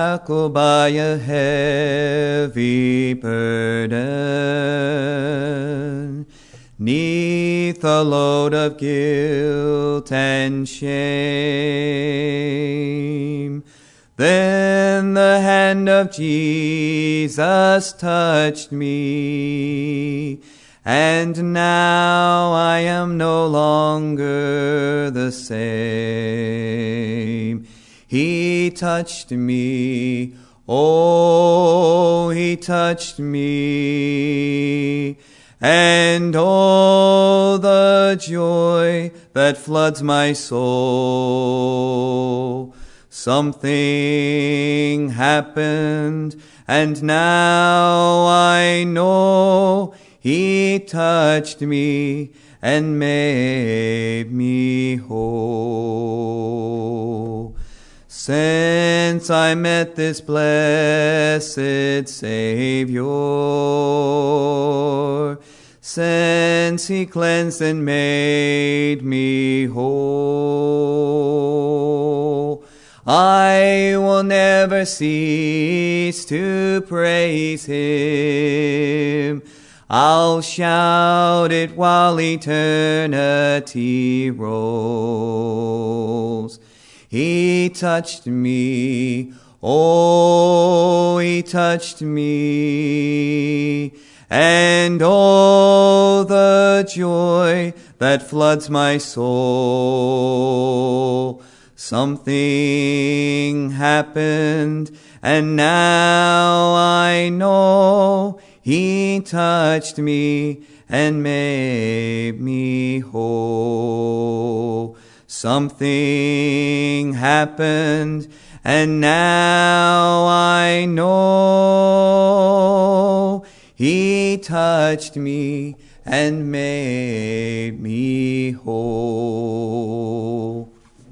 shackled by a heavy burden, 'neath a load of guilt and shame. Then the hand of Jesus touched me, and now I am no longer the same. He touched me, oh, he touched me, and oh, the joy that floods my soul. Something happened, and now I know he touched me and made me whole. Since I met this blessed Savior, since he cleansed and made me whole, I will never cease to praise him. I'll shout it while eternity rolls. He touched me, oh, he touched me, and oh, the joy that floods my soul. Something happened, and now I know he touched me and made me whole. Something happened, and now I know he touched me and made me whole.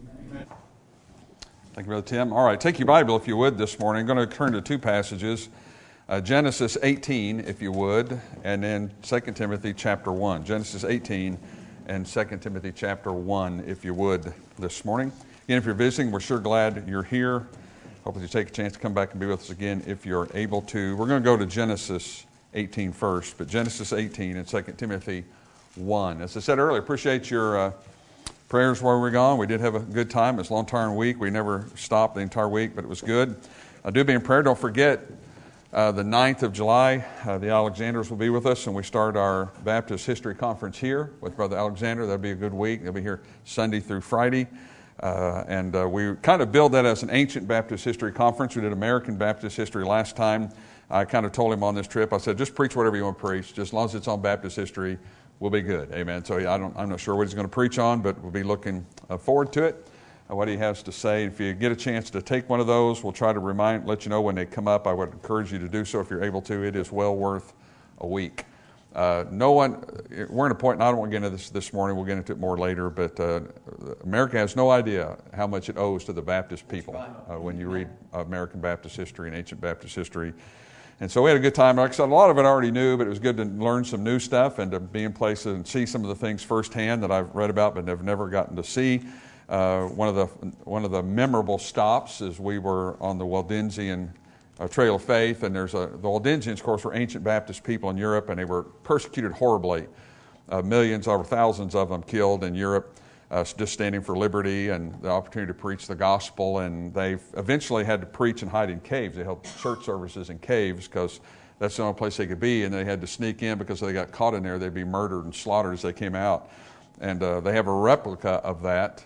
Thank you, Brother Tim. All right, take your Bible, if you would, this morning. I'm going to turn to two passages. Genesis 18, if you would, and then 2 Timothy chapter 1. Genesis 18 and 2 Timothy chapter 1, if you would, this morning. Again, if you're visiting, we're sure glad you're here. Hopefully you take a chance to come back and be with us again if you're able to. We're going to go to Genesis 18 first, but Genesis 18 and 2 Timothy 1. As I said earlier, appreciate your prayers while we were gone. We did have a good time. It was a long, tiring week. We never stopped the entire week, but it was good. Do be in prayer. Don't forget, the 9th of July, the Alexanders will be with us, and we start our Baptist History Conference here with Brother Alexander. That'll be a good week. They'll be here Sunday through Friday. And we kind of billed that as an ancient Baptist history conference. We did American Baptist history last time. I kind of told him on this trip, I said, just preach whatever you want to preach. Just as long as it's on Baptist history, we'll be good. Amen. So I'm not sure what he's going to preach on, but we'll be looking forward to it, what he has to say. If you get a chance to take one of those, we'll try to let you know when they come up. I would encourage you to do so if you're able to. It is well worth a week. We're in a point, and I don't want to get into this morning, we'll get into it more later, but America has no idea how much it owes to the Baptist people when you read American Baptist history and ancient Baptist history. And so we had a good time. Like I said, a lot of it I already knew, but it was good to learn some new stuff and to be in places and see some of the things firsthand that I've read about but have never gotten to see. One of the memorable stops is we were on the Waldensian Trail of Faith, and the Waldensians, of course, were ancient Baptist people in Europe, and they were persecuted horribly. Millions, over thousands of them killed in Europe, just standing for liberty and the opportunity to preach the gospel. And they eventually had to preach and hide in caves. They held church services in caves because that's the only place they could be, and they had to sneak in because if they got caught in there, they'd be murdered and slaughtered as they came out. And they have a replica of that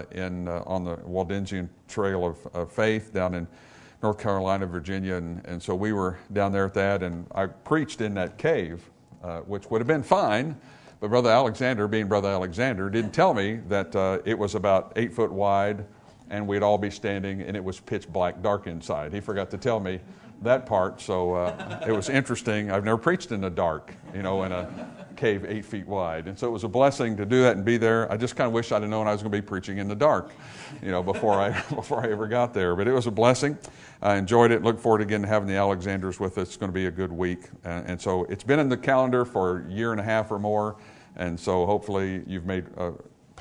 on the Waldensian Trail of Faith down in North Carolina, Virginia, and so we were down there at that, and I preached in that cave, which would have been fine, but Brother Alexander, being Brother Alexander, didn't tell me that it was about 8 foot wide, and we'd all be standing, and it was pitch black, dark inside. He forgot to tell me that part, so it was interesting. I've never preached in the dark, in a cave 8 feet wide, and so it was a blessing to do that and be there. I just kind of wish I'd have known I was going to be preaching in the dark, before I ever got there. But it was a blessing. I enjoyed it. Look forward again to having the Alexanders with us. It's going to be a good week, and so it's been in the calendar for a year and a half or more, and so hopefully you've made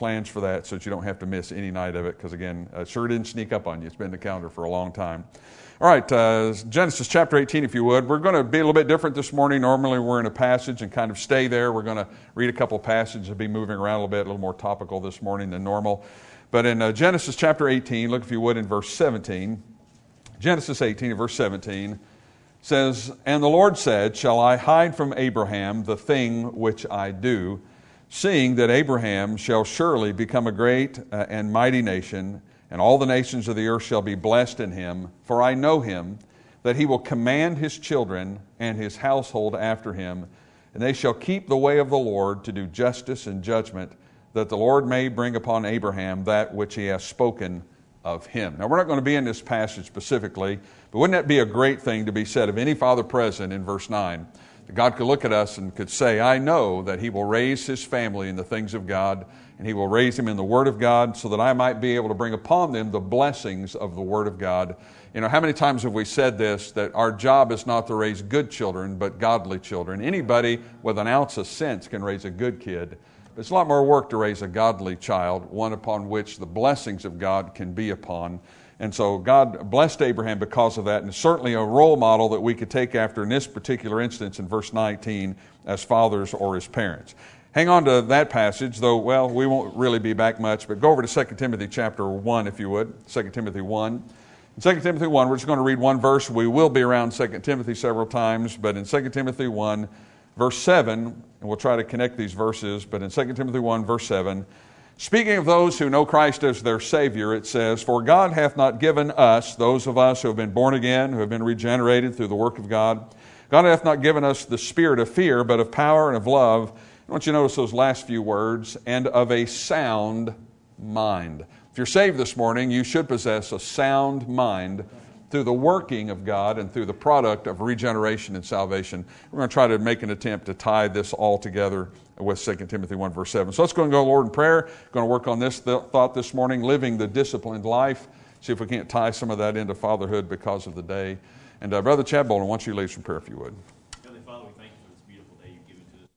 plans for that so that you don't have to miss any night of it, because again, it sure didn't sneak up on you. It's been in the calendar for a long time. All right, Genesis chapter 18, if you would. We're going to be a little bit different this morning. Normally we're in a passage and kind of stay there. We're going to read a couple passages and be moving around a little bit, a little more topical this morning than normal. But in Genesis chapter 18, look if you would in verse 17. Genesis 18 and verse 17 says, "And the Lord said, Shall I hide from Abraham the thing which I do, seeing that Abraham shall surely become a great and mighty nation, and all the nations of the earth shall be blessed in him. For I know him, that he will command his children and his household after him, and they shall keep the way of the Lord to do justice and judgment, that the Lord may bring upon Abraham that which he has spoken of him." Now, we're not going to be in this passage specifically, but wouldn't that be a great thing to be said of any father present in verse 9? That God could look at us and could say, I know that he will raise his family in the things of God, and he will raise them in the Word of God, so that I might be able to bring upon them the blessings of the Word of God. You know, how many times have we said this, that our job is not to raise good children, but godly children? Anybody with an ounce of sense can raise a good kid. It's a lot more work to raise a godly child, one upon which the blessings of God can be upon. And so God blessed Abraham because of that, and certainly a role model that we could take after in this particular instance in verse 19 as fathers or as parents. Hang on to that passage, though, well, we won't really be back much, but go over to 2 Timothy chapter 1, if you would, 2 Timothy 1. In 2 Timothy 1, we're just going to read one verse. We will be around 2 Timothy several times, but in 2 Timothy 1, verse 7, and we'll try to connect these verses, but in 2 Timothy 1, verse 7, speaking of those who know Christ as their Savior, it says, "For God hath not given us, those of us who have been born again, who have been regenerated through the work of God, God hath not given us the spirit of fear, but of power and of love." I want you to notice those last few words, "and of a sound mind." If you're saved this morning, you should possess a sound mind through the working of God and through the product of regeneration and salvation. We're going to try to make an attempt to tie this all together with 2 Timothy 1, verse 7. So let's go and go, Lord, in prayer. We're going to work on this thought this morning, living the disciplined life. See if we can't tie some of that into fatherhood because of the day. And Brother Chad Bolden, I want you to lead us in prayer if you would. Heavenly Father, we thank you for this beautiful day you've given to us.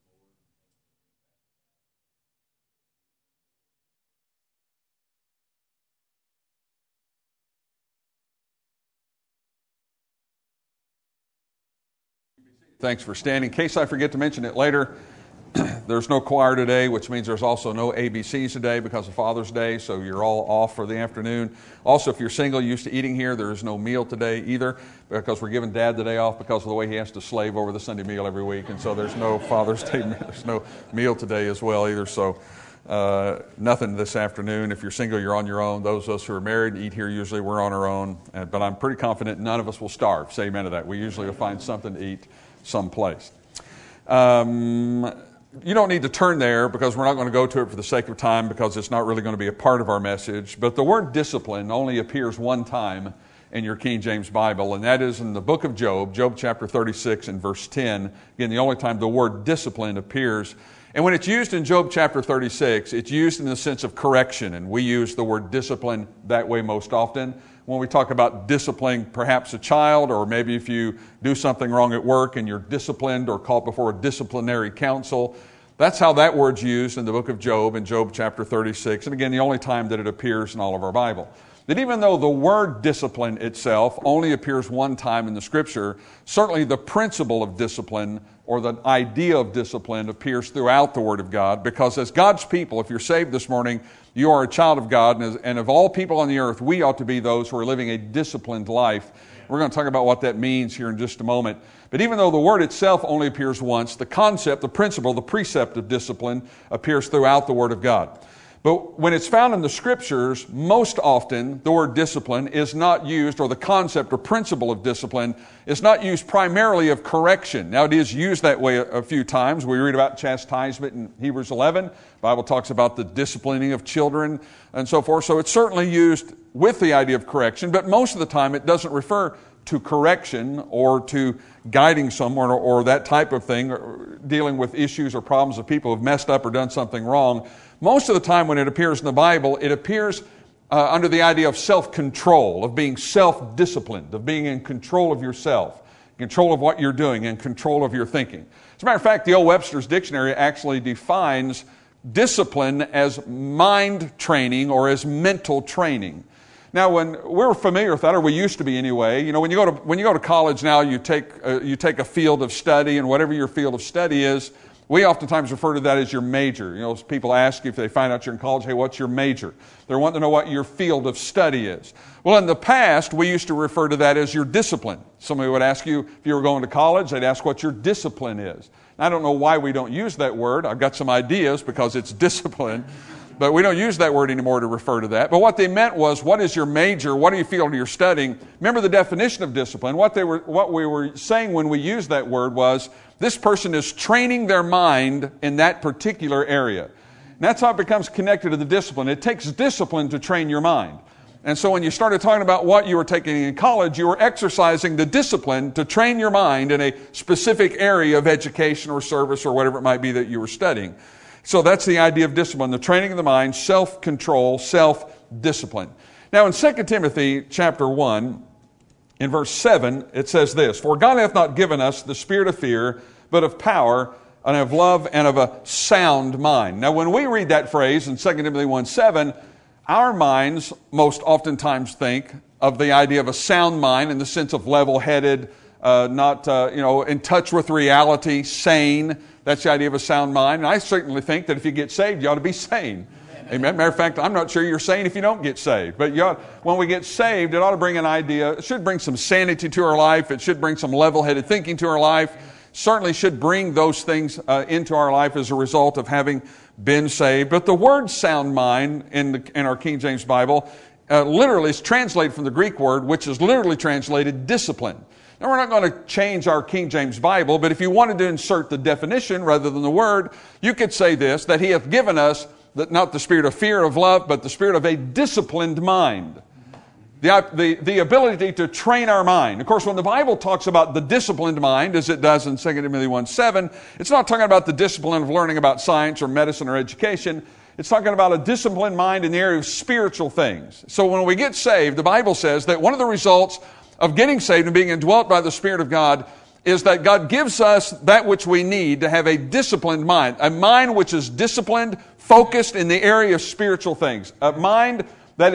Thanks for standing. In case I forget to mention it later, there's no choir today, which means there's also no ABCs today because of Father's Day, so you're all off for the afternoon. Also, if you're single, used to eating here, there is no meal today either because we're giving Dad the day off because of the way he has to slave over the Sunday meal every week, and so there's no Father's Day, there's no meal today as well either, so nothing this afternoon. If you're single, you're on your own. Those of us who are married eat here usually, we're on our own, but I'm pretty confident none of us will starve. Say amen to that. We usually will find something to eat someplace. You don't need to turn there because we're not going to go to it for the sake of time because it's not really going to be a part of our message. But the word discipline only appears one time in your King James Bible, and that is in the book of Job, Job chapter 36 and verse 10. Again, the only time the word discipline appears. And when it's used in Job chapter 36, it's used in the sense of correction, and we use the word discipline that way most often. When we talk about disciplining perhaps a child, or maybe if you do something wrong at work and you're disciplined or called before a disciplinary council, that's how that word's used in the book of Job, in Job chapter 36. And again, the only time that it appears in all of our Bible. That even though the word discipline itself only appears one time in the Scripture, certainly the principle of discipline or the idea of discipline appears throughout the Word of God, because as God's people, if you're saved this morning, you are a child of God, and of all people on the earth, we ought to be those who are living a disciplined life. We're going to talk about what that means here in just a moment. But even though the word itself only appears once, the concept, the principle, the precept of discipline appears throughout the Word of God. But when it's found in the Scriptures, most often the word discipline is not used, or the concept or principle of discipline is not used primarily of correction. Now, it is used that way a few times. We read about chastisement in Hebrews 11. The Bible talks about the disciplining of children and so forth. So it's certainly used with the idea of correction, but most of the time it doesn't refer to correction or to guiding someone or that type of thing, or dealing with issues or problems of people who have messed up or done something wrong. Most of the time when it appears in the Bible, it appears under the idea of self-control, of being self-disciplined, of being in control of yourself, control of what you're doing, and control of your thinking. As a matter of fact, the old Webster's Dictionary actually defines discipline as mind training or as mental training. Now, when we're familiar with that, or we used to be anyway, you know, when you go to college now, you take a field of study, and whatever your field of study is, we oftentimes refer to that as your major. You know, people ask you if they find out you're in college, hey, what's your major? They're wanting to know what your field of study is. Well, in the past, we used to refer to that as your discipline. Somebody would ask you if you were going to college, they'd ask what your discipline is. I don't know why we don't use that word. I've got some ideas because it's discipline. But we don't use that word anymore to refer to that. But what they meant was, what is your major? What do you feel you're studying? Remember the definition of discipline. What we were saying when we used that word was, this person is training their mind in that particular area. And that's how it becomes connected to the discipline. It takes discipline to train your mind. And so when you started talking about what you were taking in college, you were exercising the discipline to train your mind in a specific area of education or service or whatever it might be that you were studying. So that's the idea of discipline, the training of the mind, self-control, self-discipline. Now in 2 Timothy chapter 1, in verse 7, it says this, "For God hath not given us the spirit of fear, but of power, and of love, and of a sound mind." Now when we read that phrase in 2 Timothy 1:7, our minds most oftentimes think of the idea of a sound mind in the sense of level-headed, not in touch with reality, sane. That's the idea of a sound mind. And I certainly think that if you get saved, you ought to be sane. Amen. Matter of fact, I'm not sure you're sane if you don't get saved. But when we get saved, it ought to bring an idea. It should bring some sanity to our life. It should bring some level-headed thinking to our life. Certainly should bring those things into our life as a result of having been saved. But the word sound mind in our King James Bible literally is translated from the Greek word, which is literally translated discipline. Now, we're not going to change our King James Bible, but if you wanted to insert the definition rather than the word, you could say this, that He hath given us not the spirit of fear, of love, but the spirit of a disciplined mind. The ability to train our mind. Of course, when the Bible talks about the disciplined mind, as it does in 2 Timothy 1:7, it's not talking about the discipline of learning about science or medicine or education. It's talking about a disciplined mind in the area of spiritual things. So when we get saved, the Bible says that one of the results of getting saved and being indwelt by the Spirit of God is that God gives us that which we need to have a disciplined mind. A mind which is disciplined, focused in the area of spiritual things. A mind that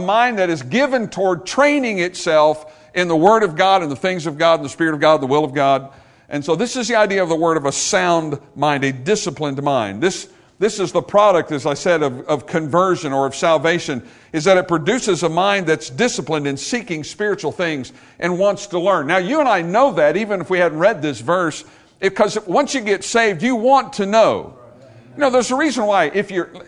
is given toward training itself in the Word of God and the things of God and the Spirit of God, the will of God. And so this is the idea of the word of a sound mind, a disciplined mind. This is the product, as I said, of conversion or of salvation, is that it produces a mind that's disciplined in seeking spiritual things and wants to learn. Now, you and I know that, even if we hadn't read this verse, because once you get saved, you want to know. You know, there's a reason why. If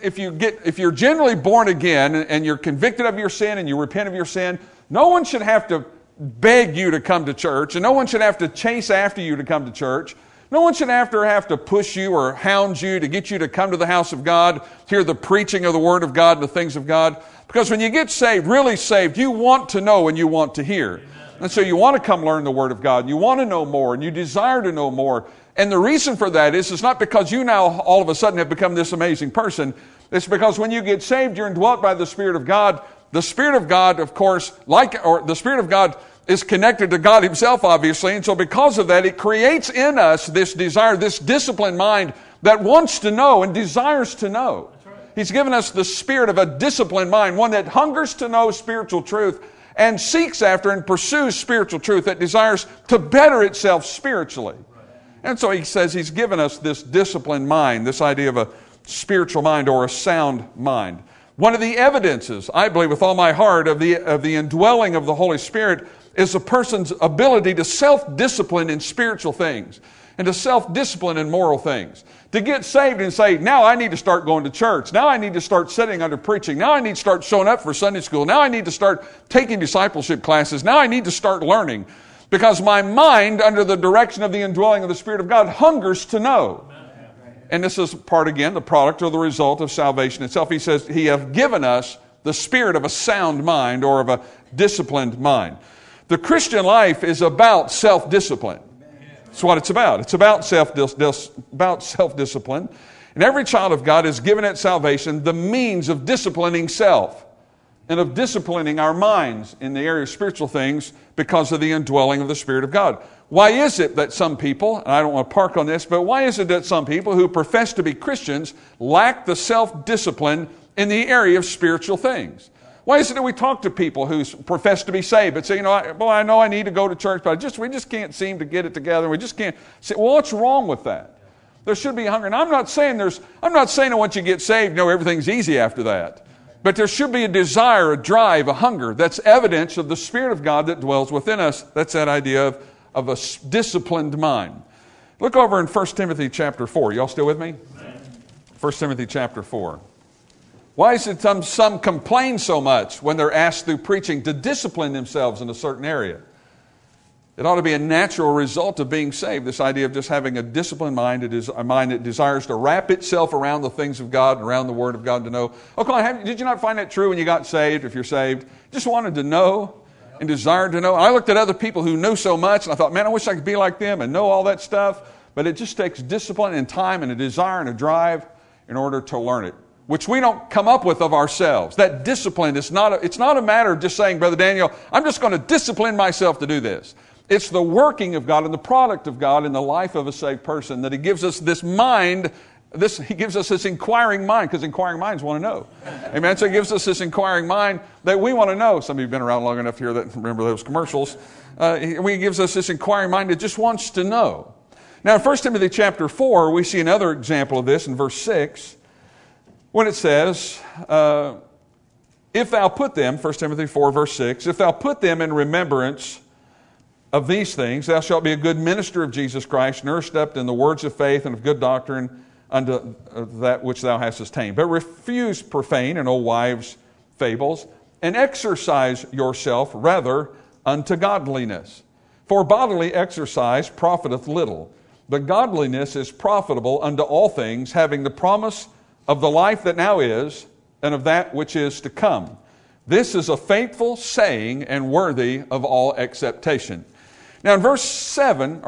you're generally born again and you're convicted of your sin and you repent of your sin, no one should have to beg you to come to church, and no one should have to chase after you to come to church. No one should have to push you or hound you to get you to come to the house of God, hear the preaching of the Word of God and the things of God. Because when you get saved, really saved, you want to know and you want to hear. And so you want to come learn the Word of God. And you want to know more and you desire to know more. And the reason for that is it's not because you now all of a sudden have become this amazing person. It's because when you get saved, you're indwelt by the Spirit of God. The Spirit of God, of course, the Spirit of God is connected to God Himself, obviously. And so because of that, it creates in us this desire, this disciplined mind that wants to know and desires to know. Right. He's given us the spirit of a disciplined mind, one that hungers to know spiritual truth and seeks after and pursues spiritual truth, that desires to better itself spiritually. Right. And so He says He's given us this disciplined mind, this idea of a spiritual mind or a sound mind. One of the evidences, I believe with all my heart, of the indwelling of the Holy Spirit is a person's ability to self-discipline in spiritual things and to self-discipline in moral things. To get saved and say, now I need to start going to church. Now I need to start sitting under preaching. Now I need to start showing up for Sunday school. Now I need to start taking discipleship classes. Now I need to start learning. Because my mind, under the direction of the indwelling of the Spirit of God, hungers to know. And this is part, again, the product or the result of salvation itself. He says, He hath given us the spirit of a sound mind or of a disciplined mind. The Christian life is about self-discipline. That's what it's about. It's about self-discipline. And every child of God is given at salvation the means of disciplining self. and of disciplining our minds in the area of spiritual things because of the indwelling of the Spirit of God. Why is it that some people, and I don't want to park on this, but why is it that some people who profess to be Christians lack the self-discipline in the area of spiritual things? Why is it that we talk to people who profess to be saved but say, I know I need to go to church, but we just can't seem to get it together. We just can't say, well, what's wrong with that? There should be hunger. And I'm not saying that once you get saved, everything's easy after that. But there should be a desire, a drive, a hunger. That's evidence of the Spirit of God that dwells within us. That's that idea of a disciplined mind. Look over in 1 Timothy chapter 4. Y'all still with me? 1 Timothy chapter 4. Why is it some complain so much when they're asked through preaching to discipline themselves in a certain area? It ought to be a natural result of being saved, this idea of just having a disciplined mind. It is a mind that desires to wrap itself around the things of God and around the Word of God to know. Oh, come on, did you not find that true when you got saved, if you're saved? Just wanted to know and desired to know. And I looked at other people who knew so much, and I thought, man, I wish I could be like them and know all that stuff. But it just takes discipline and time and a desire and a drive in order to learn it, which we don't come up with of ourselves. That discipline it's not a matter of just saying, Brother Daniel, I'm just going to discipline myself to do this. It's the working of God and the product of God in the life of a saved person that He gives us this mind. He gives us this inquiring mind, because inquiring minds want to know. Amen. So He gives us this inquiring mind that we want to know. Some of you have been around long enough here that remember those commercials. He gives us this inquiring mind that just wants to know. Now in 1 Timothy chapter 4, we see another example of this in verse 6. When it says, if thou put them, 1 Timothy 4, verse 6, if thou put them in remembrance of these things, thou shalt be a good minister of Jesus Christ, nourished up in the words of faith and of good doctrine unto that which thou hast attained. But refuse profane and old wives' fables, and exercise yourself rather unto godliness. For bodily exercise profiteth little, but godliness is profitable unto all things, having the promise of the life that now is, and of that which is to come. This is a faithful saying and worthy of all acceptation. Now in verse 7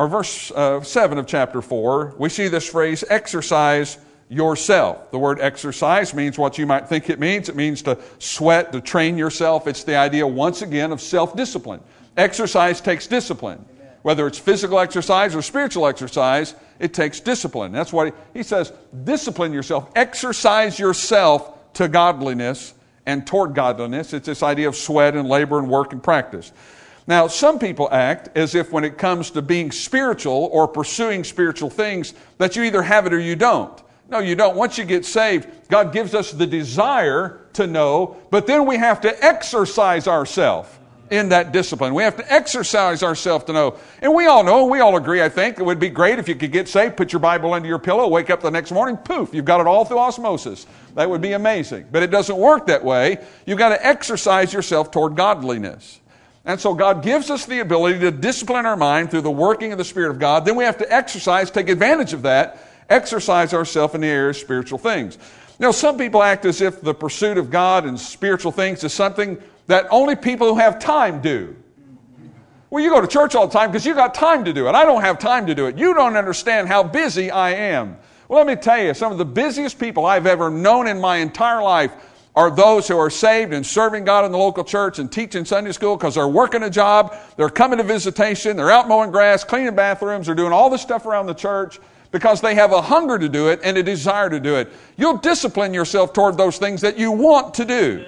of chapter 4, we see this phrase, exercise yourself. The word exercise means what you might think it means. It means to sweat, to train yourself. It's the idea, once again, of self-discipline. Exercise takes discipline. Whether it's physical exercise or spiritual exercise, it takes discipline. That's why he says, discipline yourself. Exercise yourself to godliness and toward godliness. It's this idea of sweat and labor and work and practice. Now, some people act as if when it comes to being spiritual or pursuing spiritual things, that you either have it or you don't. No, you don't. Once you get saved, God gives us the desire to know, but then we have to exercise ourselves in that discipline. We have to exercise ourselves to know. And we all know, we all agree, I think, it would be great if you could get saved, put your Bible under your pillow, wake up the next morning, poof, you've got it all through osmosis. That would be amazing. But it doesn't work that way. You've got to exercise yourself toward godliness. And so God gives us the ability to discipline our mind through the working of the Spirit of God. Then we have to exercise, take advantage of that, exercise ourselves in the area of spiritual things. Some people act as if the pursuit of God and spiritual things is something that only people who have time do. Well, you go to church all the time because you got time to do it. I don't have time to do it. You don't understand how busy I am. Well, let me tell you, some of the busiest people I've ever known in my entire life are those who are saved and serving God in the local church and teaching Sunday school because they're working a job, they're coming to visitation, they're out mowing grass, cleaning bathrooms, they're doing all this stuff around the church because they have a hunger to do it and a desire to do it. You'll discipline yourself toward those things that you want to do.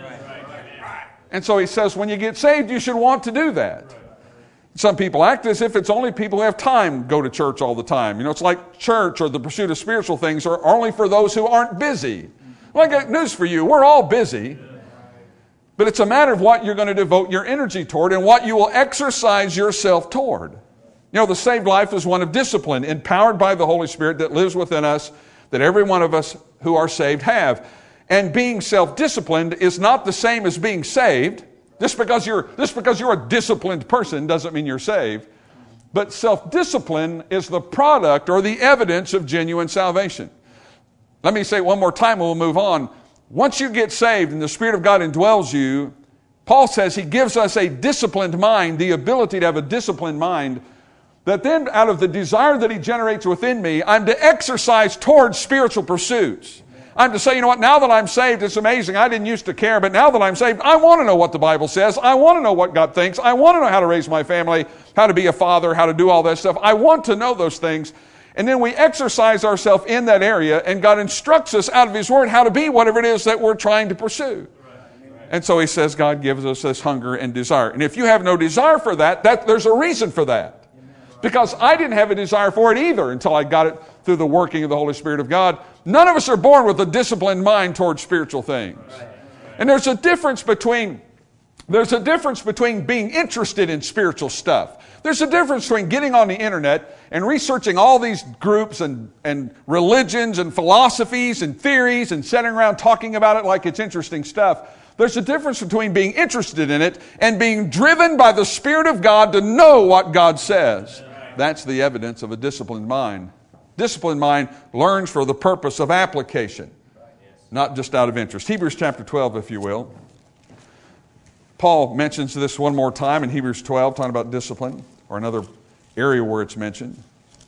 And so he says, when you get saved, you should want to do that. Some people act as if it's only people who have time go to church all the time. It's like church or the pursuit of spiritual things are only for those who aren't busy. Well, I got news for you. We're all busy. But it's a matter of what you're going to devote your energy toward and what you will exercise yourself toward. The saved life is one of discipline, empowered by the Holy Spirit that lives within us, that every one of us who are saved have. And being self-disciplined is not the same as being saved. Just because you're a disciplined person doesn't mean you're saved. But self-discipline is the product or the evidence of genuine salvation. Let me say it one more time and we'll move on. Once you get saved and the Spirit of God indwells you, Paul says he gives us a disciplined mind, the ability to have a disciplined mind, that then out of the desire that he generates within me, I'm to exercise towards spiritual pursuits. I'm to say, you know what, now that I'm saved, it's amazing. I didn't used to care, but now that I'm saved, I want to know what the Bible says. I want to know what God thinks. I want to know how to raise my family, how to be a father, how to do all that stuff. I want to know those things. And then we exercise ourselves in that area, and God instructs us out of His Word how to be whatever it is that we're trying to pursue. And so He says God gives us this hunger and desire. And if you have no desire for that, there's a reason for that. Because I didn't have a desire for it either until I got it through the working of the Holy Spirit of God. None of us are born with a disciplined mind towards spiritual things. And there's a difference between being interested in spiritual stuff. There's a difference between getting on the internet and researching all these groups and religions and philosophies and theories and sitting around talking about it like it's interesting stuff. There's a difference between being interested in it and being driven by the Spirit of God to know what God says. That's the evidence of a disciplined mind. Disciplined mind learns for the purpose of application, not just out of interest. Hebrews chapter 12, if you will. Paul mentions this one more time in Hebrews 12, talking about discipline, or another area where it's mentioned.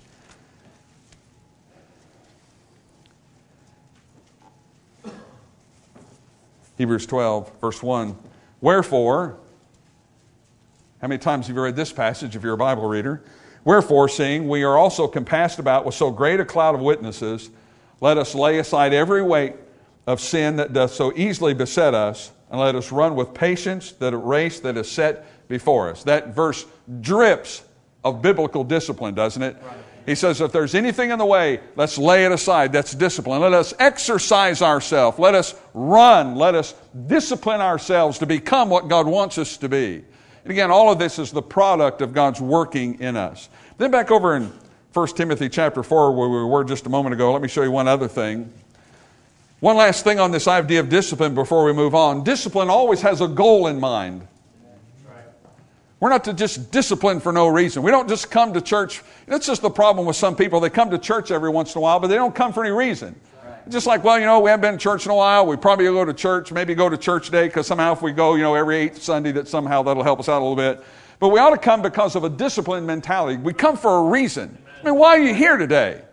Hebrews 12, verse 1. Wherefore, how many times have you read this passage if you're a Bible reader? Wherefore, seeing we are also compassed about with so great a cloud of witnesses, let us lay aside every weight of sin that doth so easily beset us, and let us run with patience that race that is set before us. That verse drips of biblical discipline, doesn't it? Right. He says, if there's anything in the way, let's lay it aside. That's discipline. Let us exercise ourselves. Let us run. Let us discipline ourselves to become what God wants us to be. And again, all of this is the product of God's working in us. Then back over in 1 Timothy chapter 4, where we were just a moment ago, let me show you one other thing. One last thing on this idea of discipline before we move on. Discipline always has a goal in mind. We're not to just discipline for no reason. We don't just come to church. That's just the problem with some people. They come to church every once in a while, but they don't come for any reason. Just like, well, we haven't been to church in a while. We probably go to church, maybe go to church day, because somehow if we go, every 8th Sunday, that somehow that'll help us out a little bit. But we ought to come because of a disciplined mentality. We come for a reason. I mean, why are you here today?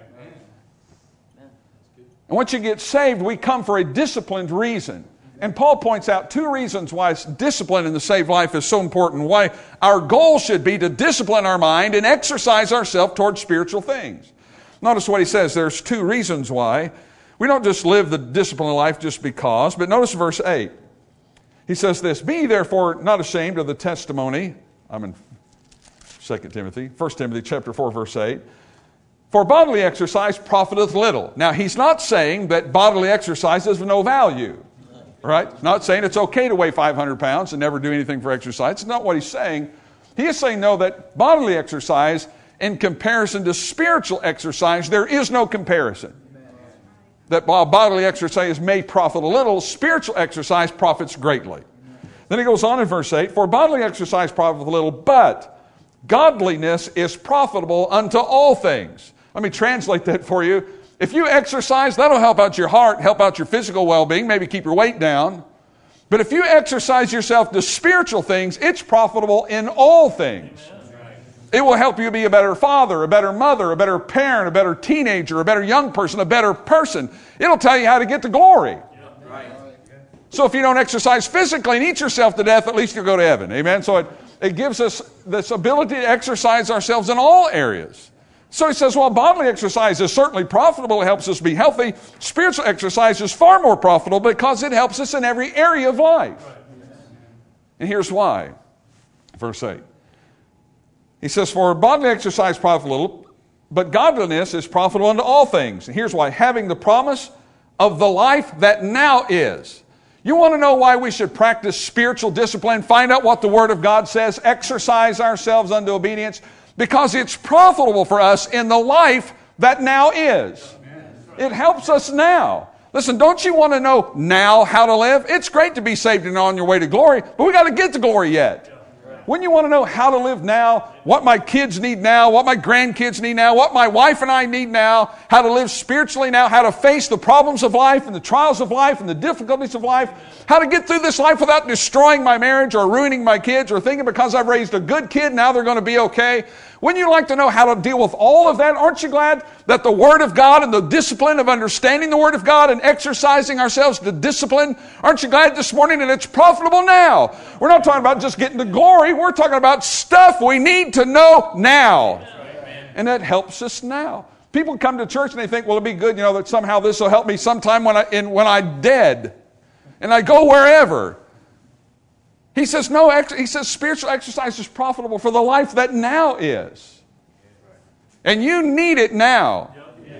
And once you get saved, we come for a disciplined reason. And Paul points out 2 reasons why discipline in the saved life is so important, why our goal should be to discipline our mind and exercise ourselves towards spiritual things. Notice what he says. There's 2 reasons why. We don't just live the disciplined life just because, but notice verse 8. He says this, be therefore not ashamed of the testimony. I'm in 1 Timothy chapter 4, verse 8. For bodily exercise profiteth little. Now, he's not saying that bodily exercise is of no value. Right? Not saying it's okay to weigh 500 pounds and never do anything for exercise. It's not what he's saying. He is saying, no, that bodily exercise in comparison to spiritual exercise, there is no comparison. That while bodily exercise may profit a little, spiritual exercise profits greatly. Then he goes on in verse 8, for bodily exercise profiteth a little, but godliness is profitable unto all things. Let me translate that for you. If you exercise, that'll help out your heart, help out your physical well-being, maybe keep your weight down. But if you exercise yourself to spiritual things, it's profitable in all things. It will help you be a better father, a better mother, a better parent, a better teenager, a better young person, a better person. It'll tell you how to get to glory. So if you don't exercise physically and eat yourself to death, at least you'll go to heaven. Amen? So it gives us this ability to exercise ourselves in all areas. So he says, well, bodily exercise is certainly profitable. It helps us be healthy. Spiritual exercise is far more profitable because it helps us in every area of life. And here's why. Verse 8. He says, for bodily exercise profiteth little, but godliness is profitable unto all things. And here's why. Having the promise of the life that now is. You want to know why we should practice spiritual discipline? Find out what the Word of God says. Exercise ourselves unto obedience. Because it's profitable for us in the life that now is. It helps us now. Listen, don't you want to know now how to live? It's great to be saved and on your way to glory, but we got to get to glory yet. When you want to know how to live now, what my kids need now, what my grandkids need now, what my wife and I need now, how to live spiritually now, how to face the problems of life and the trials of life and the difficulties of life, how to get through this life without destroying my marriage or ruining my kids or thinking because I've raised a good kid, now they're going to be okay. Wouldn't you like to know how to deal with all of that? Aren't you glad that the Word of God and the discipline of understanding the Word of God and exercising ourselves to discipline, aren't you glad this morning that it's profitable now? We're not talking about just getting to glory. We're talking about stuff we need to know now. And that helps us now. People come to church and they think, well, it'll be good, that somehow this will help me sometime when I'm dead and I go wherever. He says, no, he says spiritual exercise is profitable for the life that now is. And you need it now.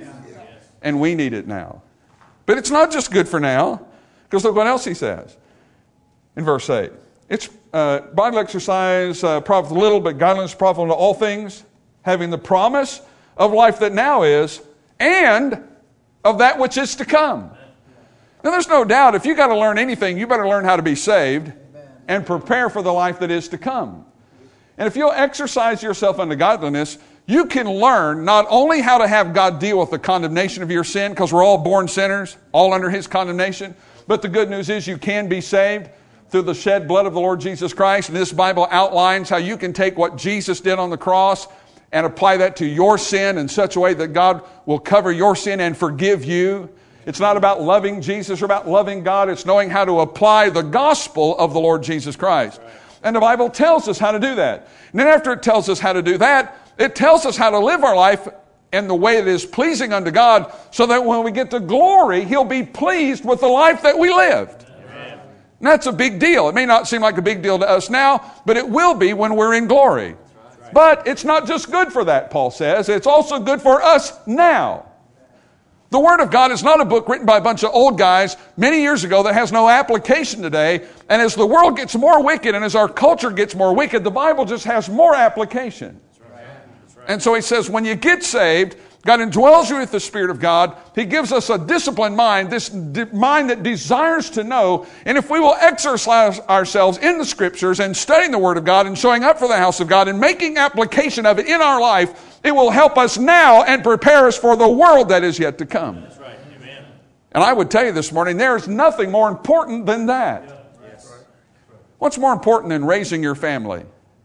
And we need it now. But it's not just good for now, because look what else he says in verse 8. It's bodily exercise profitable little, but godliness profitable to all things, having the promise of life that now is, and of that which is to come. Now there's no doubt, if you got to learn anything, you better learn how to be saved and prepare for the life that is to come. And if you'll exercise yourself unto godliness, you can learn not only how to have God deal with the condemnation of your sin, because we're all born sinners, all under His condemnation, but the good news is you can be saved through the shed blood of the Lord Jesus Christ. And this Bible outlines how you can take what Jesus did on the cross and apply that to your sin in such a way that God will cover your sin and forgive you. It's not about loving Jesus or about loving God. It's knowing how to apply the gospel of the Lord Jesus Christ. And the Bible tells us how to do that. And then after it tells us how to do that, it tells us how to live our life in the way that is pleasing unto God, so that when we get to glory, He'll be pleased with the life that we lived. Amen. And that's a big deal. It may not seem like a big deal to us now, but it will be when we're in glory. Right. But it's not just good for that, Paul says. It's also good for us now. The Word of God is not a book written by a bunch of old guys many years ago that has no application today. And as the world gets more wicked and as our culture gets more wicked, the Bible just has more application. That's right. That's right. And so he says, when you get saved, God indwells you with the Spirit of God. He gives us a disciplined mind, this mind that desires to know. And if we will exercise ourselves in the Scriptures and studying the Word of God and showing up for the house of God and making application of it in our life, it will help us now and prepare us for the world that is yet to come. That's right. Amen. And I would tell you this morning, there is nothing more important than that. Yeah. Yes. What's more important than raising your family?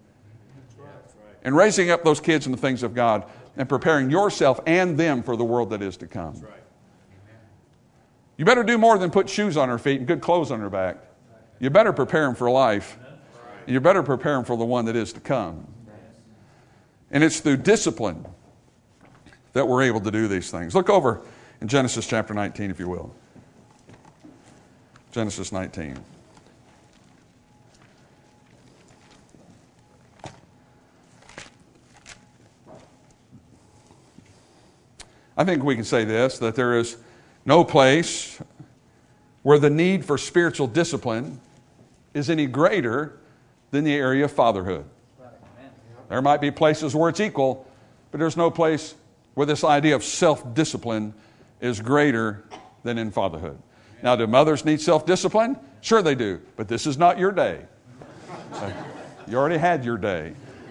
And raising up those kids in the things of God and preparing yourself and them for the world that is to come. That's right. You better do more than put shoes on their feet and good clothes on their back. You better prepare them for life. You better prepare them for the one that is to come. And it's through discipline that we're able to do these things. Look over in Genesis chapter 19, if you will. Genesis 19. I think we can say this, that there is no place where the need for spiritual discipline is any greater than the area of fatherhood. There might be places where it's equal, but there's no place where this idea of self-discipline is greater than in fatherhood. Now, do mothers need self-discipline? Sure they do, but this is not your day. You already had your day.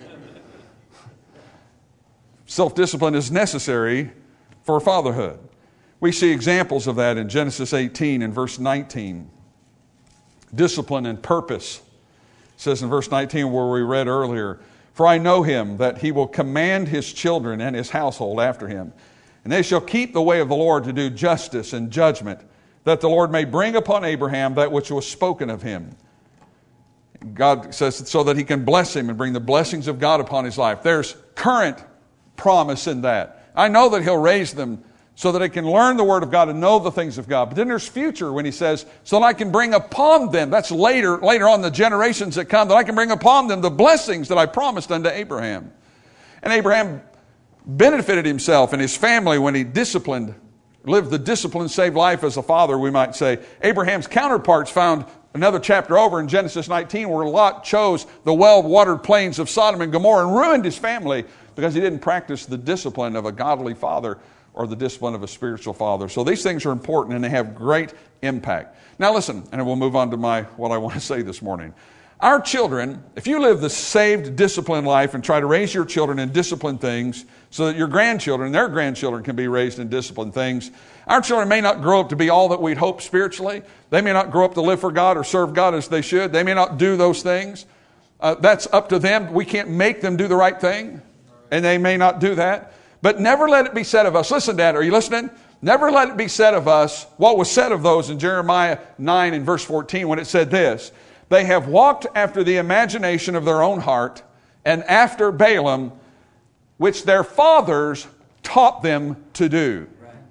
Self-discipline is necessary for fatherhood. We see examples of that in Genesis 18 and verse 19. Discipline and purpose. It says in verse 19 where we read earlier, "For I know him, that he will command his children and his household after him. And they shall keep the way of the Lord to do justice and judgment, that the Lord may bring upon Abraham that which was spoken of him." God says so that He can bless him and bring the blessings of God upon his life. There's current promise in that. I know that He'll raise them so that they can learn the Word of God and know the things of God. But then there's future when He says, so that I can bring upon them, that's later on the generations that come, that I can bring upon them the blessings that I promised unto Abraham. And Abraham benefited himself and his family when he lived the disciplined, saved life as a father, we might say. Abraham's counterparts found another chapter over in Genesis 19 where Lot chose the well-watered plains of Sodom and Gomorrah and ruined his family because he didn't practice the discipline of a godly father or the discipline of a spiritual father. So these things are important and they have great impact. Now listen, and we'll move on to what I want to say this morning. Our children, if you live the saved, disciplined life and try to raise your children in disciplined things so that your grandchildren, their grandchildren can be raised in disciplined things, our children may not grow up to be all that we'd hope spiritually. They may not grow up to live for God or serve God as they should. They may not do those things. That's up to them. We can't make them do the right thing, and they may not do that. But never let it be said of us. Listen, Dad, are you listening? Never let it be said of us what was said of those in Jeremiah 9 and verse 14 when it said this: they have walked after the imagination of their own heart and after Balaam, which their fathers taught them to do.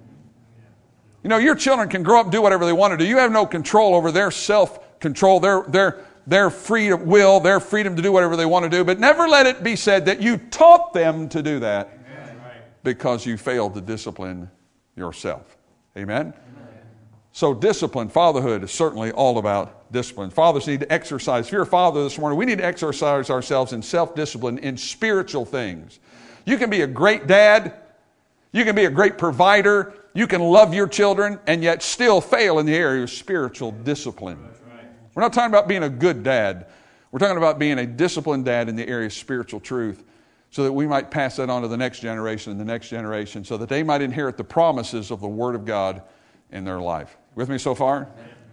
You know, your children can grow up and do whatever they want to do. You have no control over their self-control, their free will, their freedom to do whatever they want to do. But never let it be said that you taught them to do that because you failed to discipline yourself. Amen? So discipline, fatherhood is certainly all about discipline. Fathers need to exercise. If you're a father this morning, we need to exercise ourselves in self-discipline in spiritual things. You can be a great dad. You can be a great provider. You can love your children and yet still fail in the area of spiritual discipline. We're not talking about being a good dad. We're talking about being a disciplined dad in the area of spiritual truth so that we might pass that on to the next generation and the next generation so that they might inherit the promises of the Word of God in their life. With me so far?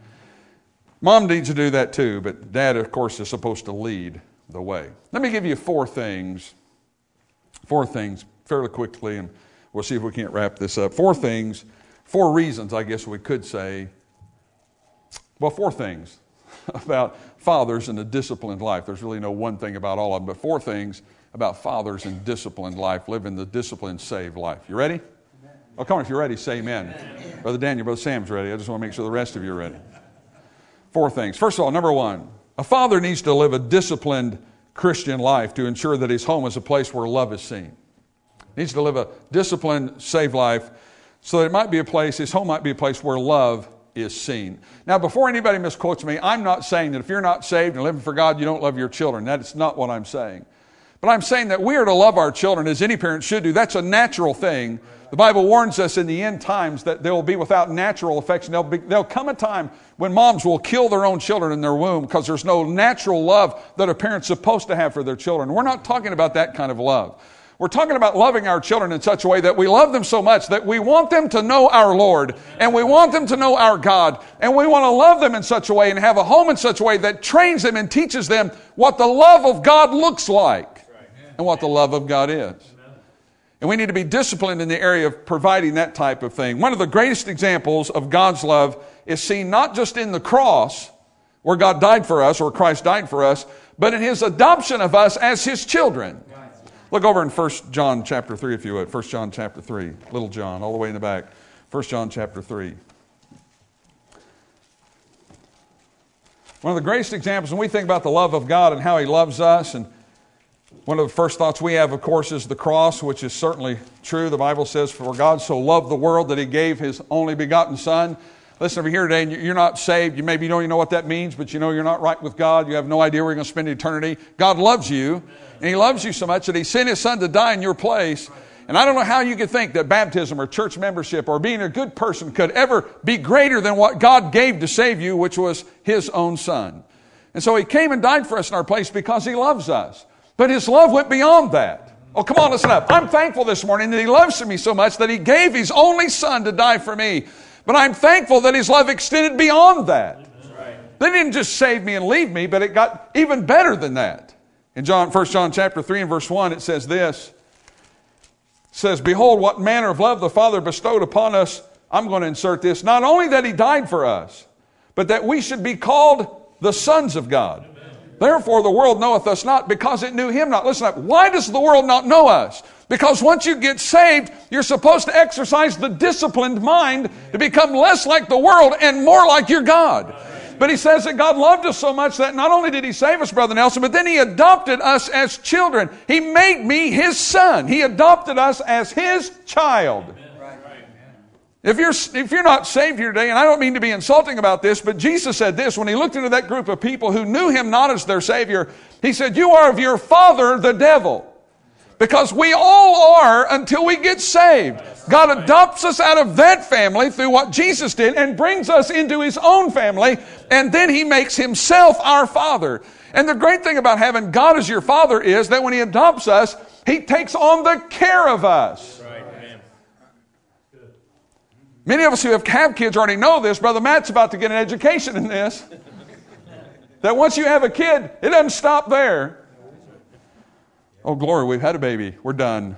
Mom needs to do that too, but Dad, of course, is supposed to lead the way. Let me give you four things fairly quickly, and we'll see if we can't wrap this up. Four reasons, I guess we could say. Well, four things about fathers and a disciplined life. There's really no one thing about all of them, but four things about fathers and disciplined life, living the disciplined, saved life. You ready? Oh, come on, if you're ready, say amen. Brother Daniel, Brother Sam's ready. I just want to make sure the rest of you are ready. Four things. First of all, number one, a father needs to live a disciplined Christian life to ensure that his home is a place where love is seen. He needs to live a disciplined, saved life so that it might be a place, his home might be a place where love is seen. Now, before anybody misquotes me, I'm not saying that if you're not saved and living for God, you don't love your children. That is not what I'm saying. But I'm saying that we are to love our children as any parent should do. That's a natural thing. The Bible warns us in the end times that they will be without natural affection. There'll come a time when moms will kill their own children in their womb because there's no natural love that a parent's supposed to have for their children. We're not talking about that kind of love. We're talking about loving our children in such a way that we love them so much that we want them to know our Lord and we want them to know our God, and we want to love them in such a way and have a home in such a way that trains them and teaches them what the love of God looks like and what the love of God is. And we need to be disciplined in the area of providing that type of thing. One of the greatest examples of God's love is seen not just in the cross, where God died for us, or Christ died for us, but in His adoption of us as His children. Look over in 1 John chapter 3, if you would. 1 John chapter 3, little John, all the way in the back. 1 John chapter 3. One of the greatest examples, when we think about the love of God and how He loves us, and one of the first thoughts we have, of course, is the cross, which is certainly true. The Bible says, for God so loved the world that He gave His only begotten Son. Listen, over here today, and you're not saved. You maybe don't even know what that means, but you know you're not right with God. You have no idea where you're going to spend eternity. God loves you, and He loves you so much that He sent His Son to die in your place. And I don't know how you could think that baptism or church membership or being a good person could ever be greater than what God gave to save you, which was His own Son. And so He came and died for us in our place because He loves us. But His love went beyond that. Oh, come on, listen up. I'm thankful this morning that He loves me so much that He gave His only Son to die for me. But I'm thankful that His love extended beyond that. They didn't just save me and leave me, but it got even better than that. In 1 John chapter 3 and verse 1, it says this. It says, behold, what manner of love the Father bestowed upon us. I'm going to insert this. Not only that He died for us, but that we should be called the sons of God. Therefore the world knoweth us not, because it knew Him not. Listen up. Why does the world not know us? Because once you get saved, you're supposed to exercise the disciplined mind to become less like the world and more like your God. But He says that God loved us so much that not only did He save us, Brother Nelson, but then He adopted us as children. He made me His son. He adopted us as His child. If you're not saved here today, and I don't mean to be insulting about this, but Jesus said this when He looked into that group of people who knew Him not as their Savior. He said, you are of your father, the devil. Because we all are until we get saved. God adopts us out of that family through what Jesus did and brings us into His own family, and then He makes Himself our Father. And the great thing about having God as your Father is that when He adopts us, He takes on the care of us. Right. Amen. Many of us who have kids already know this. Brother Matt's about to get an education in this. That once you have a kid, it doesn't stop there. Oh, glory, we've had a baby. We're done.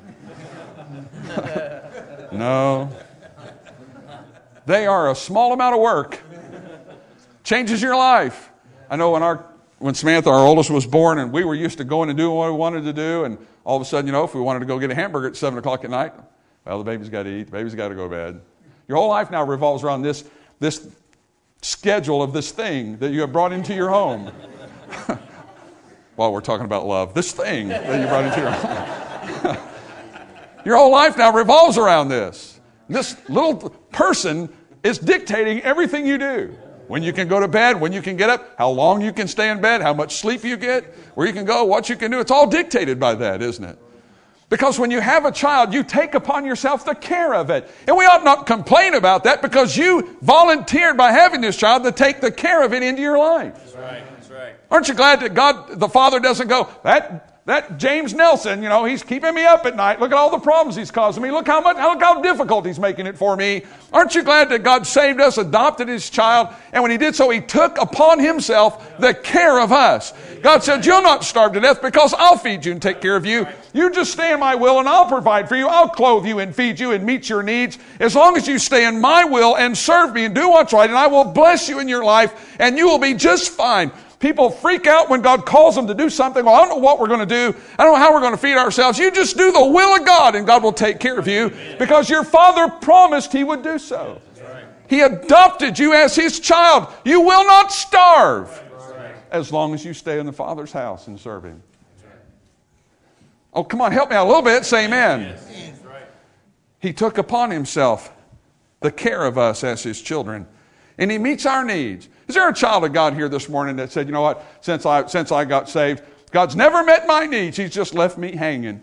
No. They are a small amount of work. Changes your life. I know when Samantha, our oldest, was born, and we were used to going and doing what we wanted to do, and all of a sudden, if we wanted to go get a hamburger at 7 o'clock at night, well, the baby's got to eat. The baby's got to go to bed. Your whole life now revolves around this schedule of this thing that you have brought into your home. While we're talking about love, this thing that you brought into your home. Your whole life now revolves around this. This little person is dictating everything you do. When you can go to bed, when you can get up, how long you can stay in bed, how much sleep you get, where you can go, what you can do. It's all dictated by that, isn't it? Because when you have a child, you take upon yourself the care of it. And we ought not complain about that because you volunteered by having this child to take the care of it into your life. That's right. That's right. Aren't you glad that God, the Father, doesn't go, that James Nelson, he's keeping me up at night. Look at all the problems he's causing me. Look how difficult he's making it for me. Aren't you glad that God saved us, adopted His child, and when He did so, He took upon Himself the care of us. God said, you'll not starve to death because I'll feed you and take care of you. You just stay in my will and I'll provide for you. I'll clothe you and feed you and meet your needs as long as you stay in my will and serve me and do what's right, and I will bless you in your life and you will be just fine. People freak out when God calls them to do something. Well, I don't know what we're going to do. I don't know how we're going to feed ourselves. You just do the will of God and God will take care of you because your Father promised He would do so. He adopted you as His child. You will not starve as long as you stay in the Father's house and serve Him. Oh, come on, help me out a little bit. Say amen. He took upon Himself the care of us as His children. And He meets our needs. Is there a child of God here this morning that said, you know what, since I got saved, God's never met my needs. He's just left me hanging.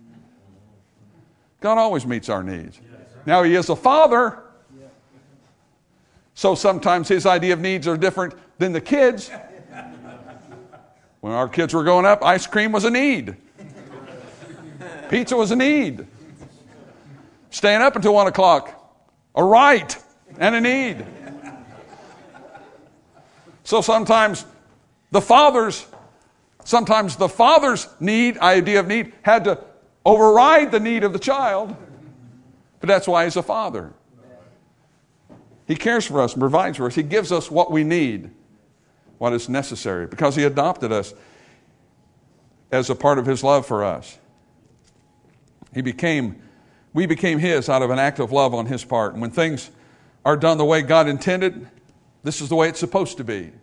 God always meets our needs. Now He is a Father. So sometimes His idea of needs are different than the kids. When our kids were growing up, ice cream was a need. Pizza was a need. Staying up until 1 o'clock, a right and a need. So sometimes the father's idea of need had to override the need of the child. But that's why He's a Father. He cares for us and provides for us. He gives us what we need, what is necessary, because He adopted us as a part of His love for us. We became His out of an act of love on His part. And when things are done the way God intended, this is the way it's supposed to be.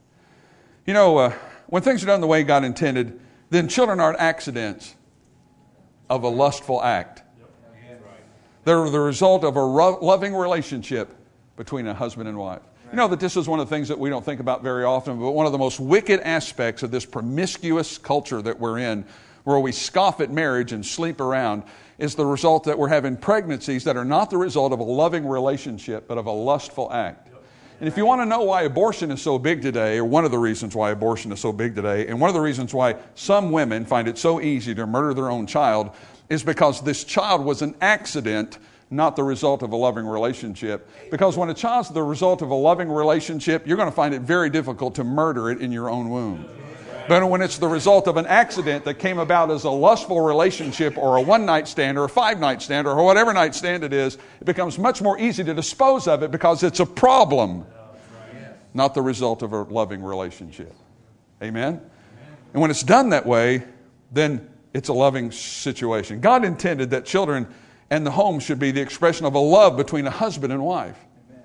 When things are done the way God intended, then children aren't accidents of a lustful act. They're the result of a loving relationship between a husband and wife. You know that this is one of the things that we don't think about very often, but one of the most wicked aspects of this promiscuous culture that we're in, where we scoff at marriage and sleep around, is the result that we're having pregnancies that are not the result of a loving relationship, but of a lustful act. And if you want to know why abortion is so big today, or one of the reasons why abortion is so big today, and one of the reasons why some women find it so easy to murder their own child, is because this child was an accident, not the result of a loving relationship. Because when a child's the result of a loving relationship, you're going to find it very difficult to murder it in your own womb. But when it's the result of an accident that came about as a lustful relationship or a one-night stand or a five-night stand or whatever night stand it is, it becomes much more easy to dispose of it because it's a problem, not the result of a loving relationship. Amen? And when it's done that way, then it's a loving situation. God intended that children and the home should be the expression of a love between a husband and wife.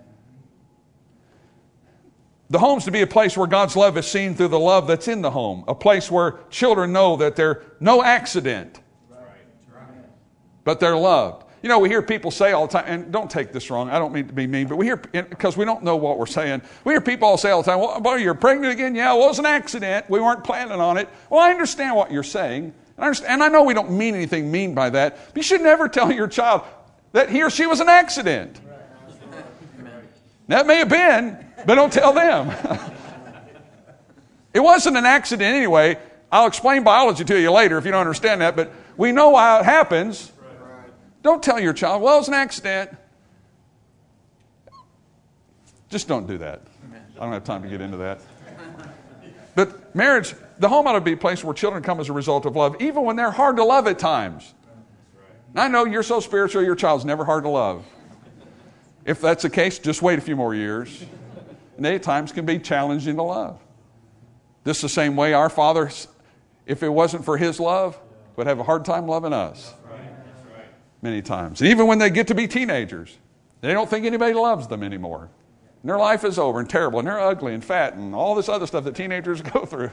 The home's to be a place where God's love is seen through the love that's in the home. A place where children know that they're no accident, but they're loved. You know, we hear people say all the time, and don't take this wrong, I don't mean to be mean, but we hear, because we don't know what we're saying, we hear people all say all the time, well, boy, you're pregnant again? Yeah, well, it was an accident. We weren't planning on it. Well, I understand what you're saying, and I know we don't mean anything mean by that, but you should never tell your child that he or she was an accident. That may have been, but don't tell them. It wasn't an accident anyway. I'll explain biology to you later if you don't understand that, but we know how it happens. Don't tell your child, well, it's an accident. Just don't do that. I don't have time to get into that. But marriage, the home ought to be a place where children come as a result of love, even when they're hard to love at times. I know you're so spiritual, your child's never hard to love. If that's the case, just wait a few more years. And they at times can be challenging to love. This is the same way our Father, if it wasn't for His love, would have a hard time loving us. Many times. And even when they get to be teenagers, they don't think anybody loves them anymore. And their life is over and terrible, and they're ugly and fat and all this other stuff that teenagers go through.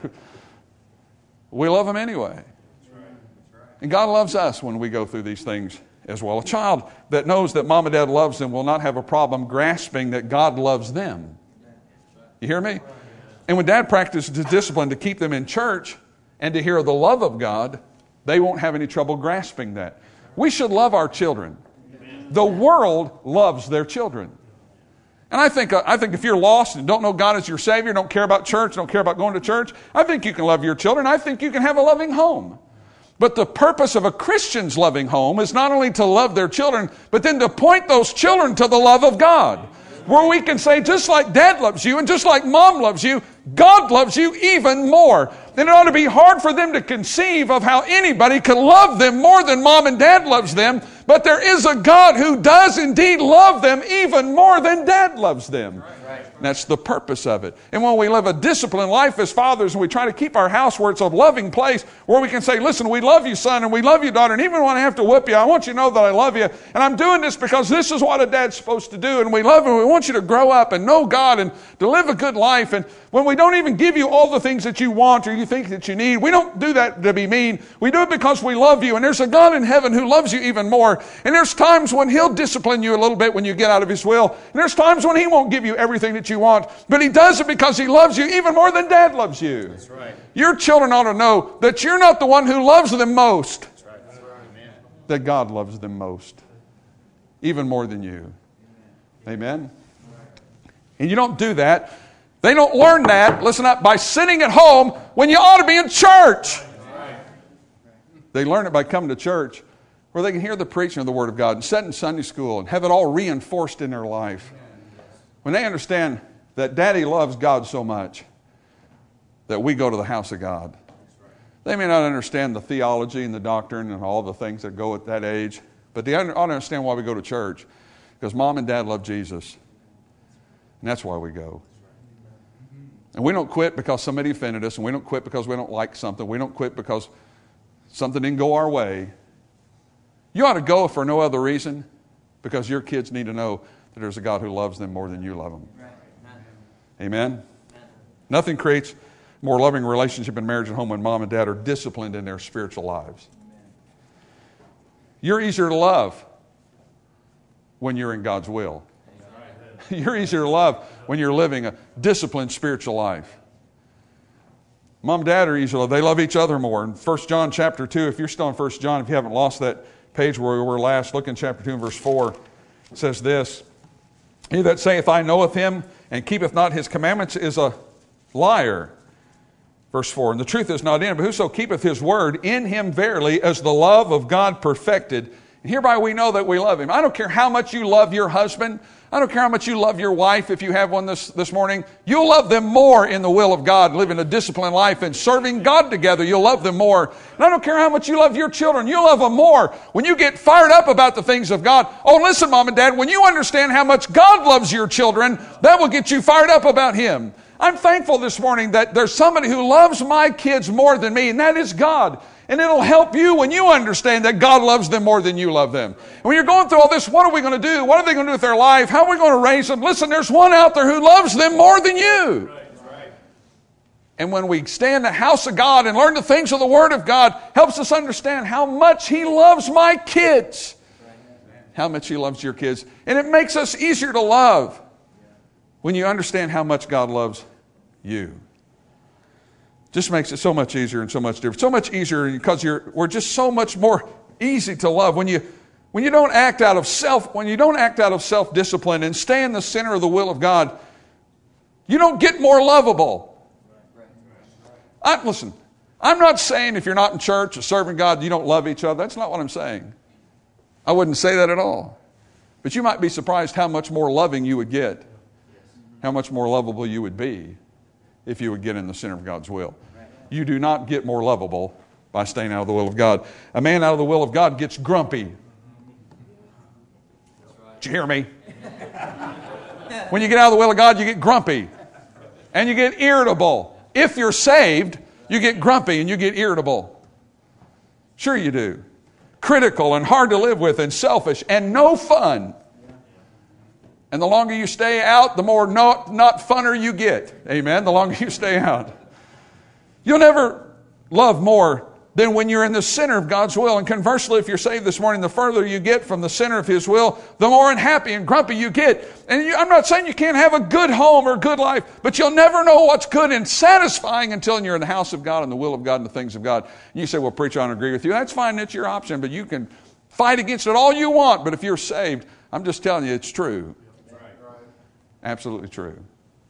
We love them anyway. And God loves us when we go through these things as well. A child that knows that mom and dad loves them will not have a problem grasping that God loves them. You hear me? And when dad practices the discipline to keep them in church and to hear the love of God, they won't have any trouble grasping that. We should love our children. The world loves their children. And I think if you're lost and don't know God as your Savior, don't care about church, don't care about going to church, I think you can love your children. I think you can have a loving home. But the purpose of a Christian's loving home is not only to love their children, but then to point those children to the love of God. Where we can say, just like dad loves you and just like mom loves you, God loves you even more. Then it ought to be hard for them to conceive of how anybody can love them more than mom and dad loves them. But there is a God who does indeed love them even more than dad loves them. And that's the purpose of it. And when we live a disciplined life as fathers and we try to keep our house where it's a loving place, where we can say, listen, we love you, son, and we love you, daughter, and even when I have to whip you, I want you to know that I love you. And I'm doing this because this is what a dad's supposed to do. And we love you. We want you to grow up and know God and to live a good life. And when we don't even give you all the things that you want or you think that you need, we don't do that to be mean. We do it because we love you. And there's a God in heaven who loves you even more. And there's times when He'll discipline you a little bit when you get out of His will. And there's times when He won't give you everything that you want. But He does it because He loves you even more than dad loves you. That's right. Your children ought to know that you're not the one who loves them most. That's right. That's right. That God loves them most. Even more than you. Amen? And you don't do that. They don't learn that, listen up, by sitting at home when you ought to be in church. They learn it by coming to church where they can hear the preaching of the Word of God and sit in Sunday school and have it all reinforced in their life. When they understand that Daddy loves God so much that we go to the house of God. They may not understand the theology and the doctrine and all the things that go at that age, but they ought to understand why we go to church. Because mom and dad love Jesus. And that's why we go. And we don't quit because somebody offended us, and we don't quit because we don't like something. We don't quit because something didn't go our way. You ought to go for no other reason, because your kids need to know that there's a God who loves them more than you love them. Amen? Nothing creates more loving relationship in marriage and home when mom and dad are disciplined in their spiritual lives. You're easier to love when you're in God's will. You're easier to love when you're living a disciplined spiritual life. Mom and dad are easier to love. They love each other more. In 1 John chapter 2, if you're still in 1 John, if you haven't lost that page where we were last, look in chapter 2 and verse 4. It says this, He that saith, I knoweth him, and keepeth not his commandments, is a liar. Verse 4, and the truth is not in him, but whoso keepeth his word, in him verily is the love of God perfected. And hereby we know that we love him. I don't care how much you love your husband. I don't care how much you love your wife, if you have one this morning. You'll love them more in the will of God, living a disciplined life and serving God together. You'll love them more. And I don't care how much you love your children. You'll love them more when you get fired up about the things of God. Oh, listen, mom and dad, when you understand how much God loves your children, that will get you fired up about Him. I'm thankful this morning that there's somebody who loves my kids more than me, and that is God. And it'll help you when you understand that God loves them more than you love them. And when you're going through all this, what are we going to do? What are they going to do with their life? How are we going to raise them? Listen, there's one out there who loves them more than you. Right. And when we stay in the house of God and learn the things of the Word of God, helps us understand how much He loves my kids. How much He loves your kids. And it makes us easier to love when you understand how much God loves you. Just makes it so much easier and so much different. So much easier because we're just so much more easy to love. When you don't act out of self-discipline and stay in the center of the will of God, you don't get more lovable. Listen, I'm not saying if you're not in church or serving God, you don't love each other. That's not what I'm saying. I wouldn't say that at all. But you might be surprised how much more loving you would get, how much more lovable you would be if you would get in the center of God's will. You do not get more lovable by staying out of the will of God. A man out of the will of God gets grumpy. Did you hear me? When you get out of the will of God, you get grumpy. And you get irritable. If you're saved, you get grumpy and you get irritable. Sure you do. Critical and hard to live with and selfish and no fun. And the longer you stay out, the more not funner you get. Amen? The longer you stay out. You'll never love more than when you're in the center of God's will. And conversely, if you're saved this morning, the further you get from the center of His will, the more unhappy and grumpy you get. And I'm not saying you can't have a good home or a good life, but you'll never know what's good and satisfying until you're in the house of God and the will of God and the things of God. And you say, well, preacher, I don't agree with you. That's fine. That's your option, but you can fight against it all you want. But if you're saved, I'm just telling you, it's true. Absolutely true.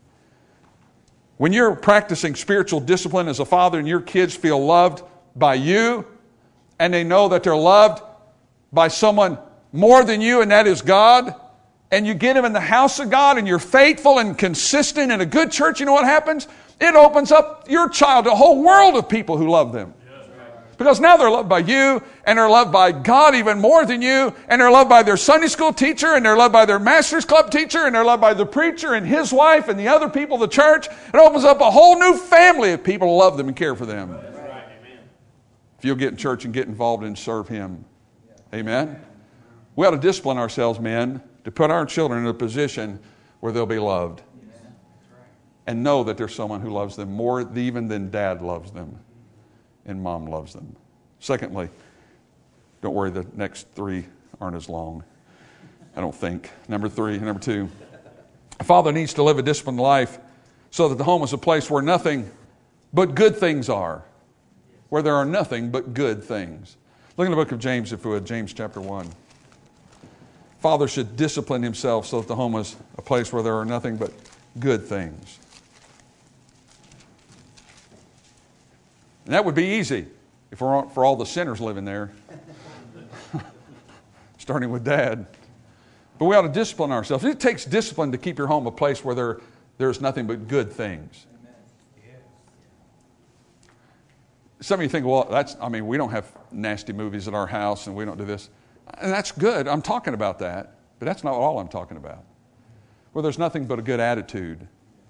When you're practicing spiritual discipline as a father and your kids feel loved by you, and they know that they're loved by someone more than you, and that is God, and you get them in the house of God, and you're faithful and consistent in a good church, you know what happens? It opens up your child to a whole world of people who love them. Because now they're loved by you, and they're loved by God even more than you, and they're loved by their Sunday school teacher, and they're loved by their Master's Club teacher, and they're loved by the preacher and his wife and the other people of the church. It opens up a whole new family of people who love them and care for them. If you'll get in church and get involved and serve Him. Amen? We ought to discipline ourselves, men, to put our children in a position where they'll be loved. And know that there's someone who loves them more even than Dad loves them. And Mom loves them. Secondly, don't worry, the next three aren't as long, I don't think. Number two, a father needs to live a disciplined life so that the home is a place where nothing but good things are. Where there are nothing but good things. Look in the book of James, if you would, James chapter 1. Father should discipline himself so that the home is a place where there are nothing but good things. And that would be easy if for all the sinners living there. Starting with Dad. But we ought to discipline ourselves. It takes discipline to keep your home a place where there's nothing but good things. Some of you think, well, we don't have nasty movies at our house and we don't do this. And that's good. I'm talking about that. But that's not all I'm talking about. Where there's nothing but a good attitude.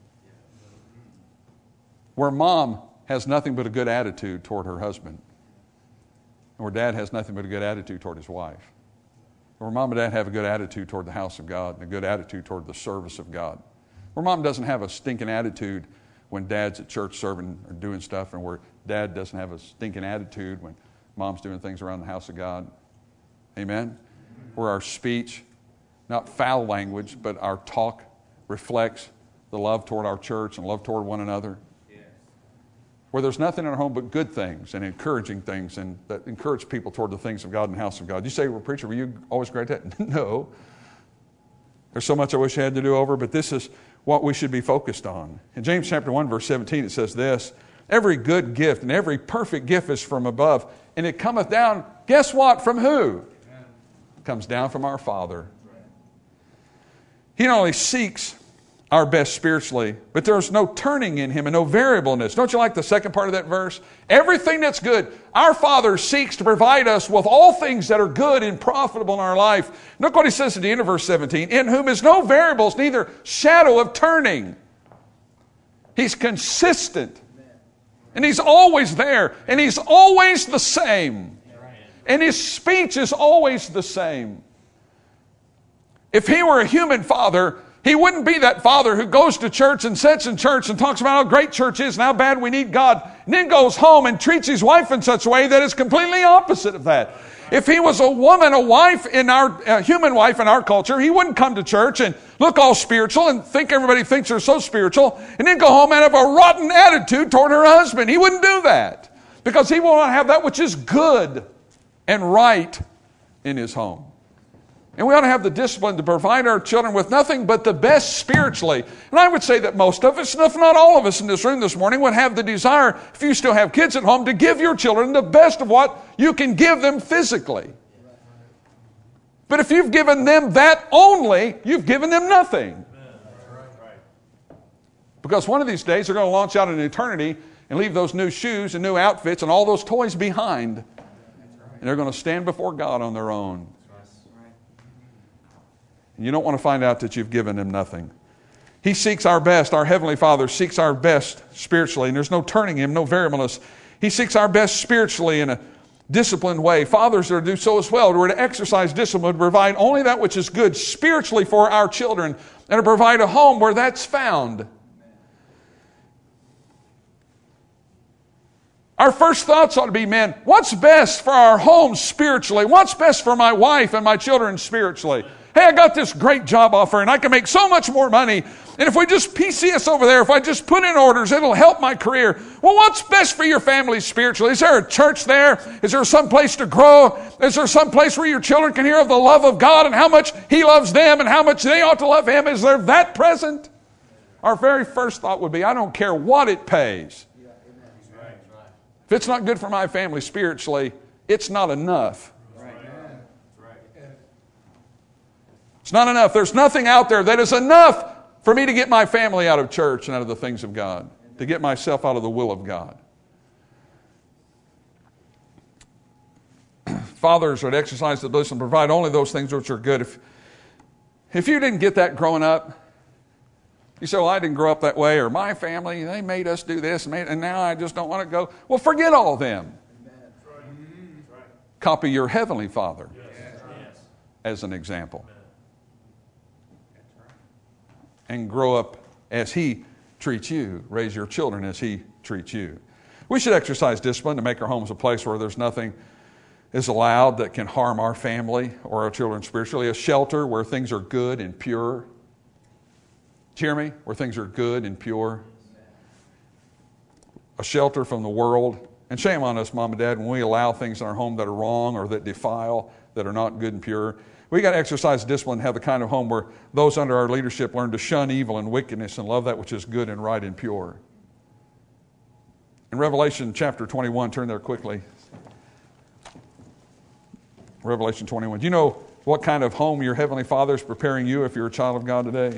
Where Mom has nothing but a good attitude toward her husband. And where Dad has nothing but a good attitude toward his wife. Where Mom and Dad have a good attitude toward the house of God and a good attitude toward the service of God. Where Mom doesn't have a stinking attitude when Dad's at church serving or doing stuff, and where Dad doesn't have a stinking attitude when Mom's doing things around the house of God. Amen? Where our speech, not foul language, but our talk reflects the love toward our church and love toward one another. Where there's nothing in our home but good things and encouraging things, and that encourage people toward the things of God and the house of God. You say, well, preacher, were you always great at that? No. There's so much I wish I had to do over, but this is what we should be focused on. In James chapter 1, verse 17, it says this, every good gift and every perfect gift is from above, and it cometh down, guess what, from who? It comes down from our Father. He not only seeks our best spiritually, but there's no turning in Him and no variableness. Don't you like the second part of that verse? Everything that's good, our Father seeks to provide us with all things that are good and profitable in our life. Look what He says at the end of verse 17, in whom is no variables, neither shadow of turning. He's consistent. And He's always there. And He's always the same. And His speech is always the same. If He were a human father, He wouldn't be that father who goes to church and sits in church and talks about how great church is and how bad we need God, and then goes home and treats his wife in such a way that is completely opposite of that. If he was a woman, a wife in our human wife in our culture, he wouldn't come to church and look all spiritual and think everybody thinks they're so spiritual, and then go home and have a rotten attitude toward her husband. He wouldn't do that because he will not have that which is good and right in his home. And we ought to have the discipline to provide our children with nothing but the best spiritually. And I would say that most of us, if not all of us in this room this morning, would have the desire, if you still have kids at home, to give your children the best of what you can give them physically. But if you've given them that only, you've given them nothing. Because one of these days they're going to launch out in eternity and leave those new shoes and new outfits and all those toys behind. And they're going to stand before God on their own. And you don't want to find out that you've given them nothing. He seeks our best. Our Heavenly Father seeks our best spiritually. And there's no turning Him, no variableness. He seeks our best spiritually in a disciplined way. Fathers are to do so as well. We're to exercise discipline to provide only that which is good spiritually for our children and to provide a home where that's found. Our first thoughts ought to be, man, what's best for our home spiritually? What's best for my wife and my children spiritually? Hey, I got this great job offer and I can make so much more money. And if we just PCS over there, if I just put in orders, it'll help my career. Well, what's best for your family spiritually? Is there a church there? Is there some place to grow? Is there some place where your children can hear of the love of God and how much He loves them and how much they ought to love Him? Is there that present? Our very first thought would be, I don't care what it pays. If it's not good for my family spiritually, it's not enough. It's not enough. There's nothing out there that is enough for me to get my family out of church and out of the things of God, to get myself out of the will of God. Fathers are to exercise the discipline and provide only those things which are good. If you didn't get that growing up, you say, well, I didn't grow up that way, or my family, they made us do this, and now I just don't want to go. Well, forget all them. Copy your Heavenly Father as an example. And grow up as He treats you. Raise your children as He treats you. We should exercise discipline to make our homes a place where there's nothing is allowed that can harm our family or our children spiritually. A shelter where things are good and pure. Do you hear me? Where things are good and pure. A shelter from the world. And shame on us, Mom and Dad, when we allow things in our home that are wrong or that defile, that are not good and pure. We got to exercise discipline and have the kind of home where those under our leadership learn to shun evil and wickedness and love that which is good and right and pure. In Revelation chapter 21, turn there quickly. Revelation 21. Do you know what kind of home your Heavenly Father is preparing you if you're a child of God today?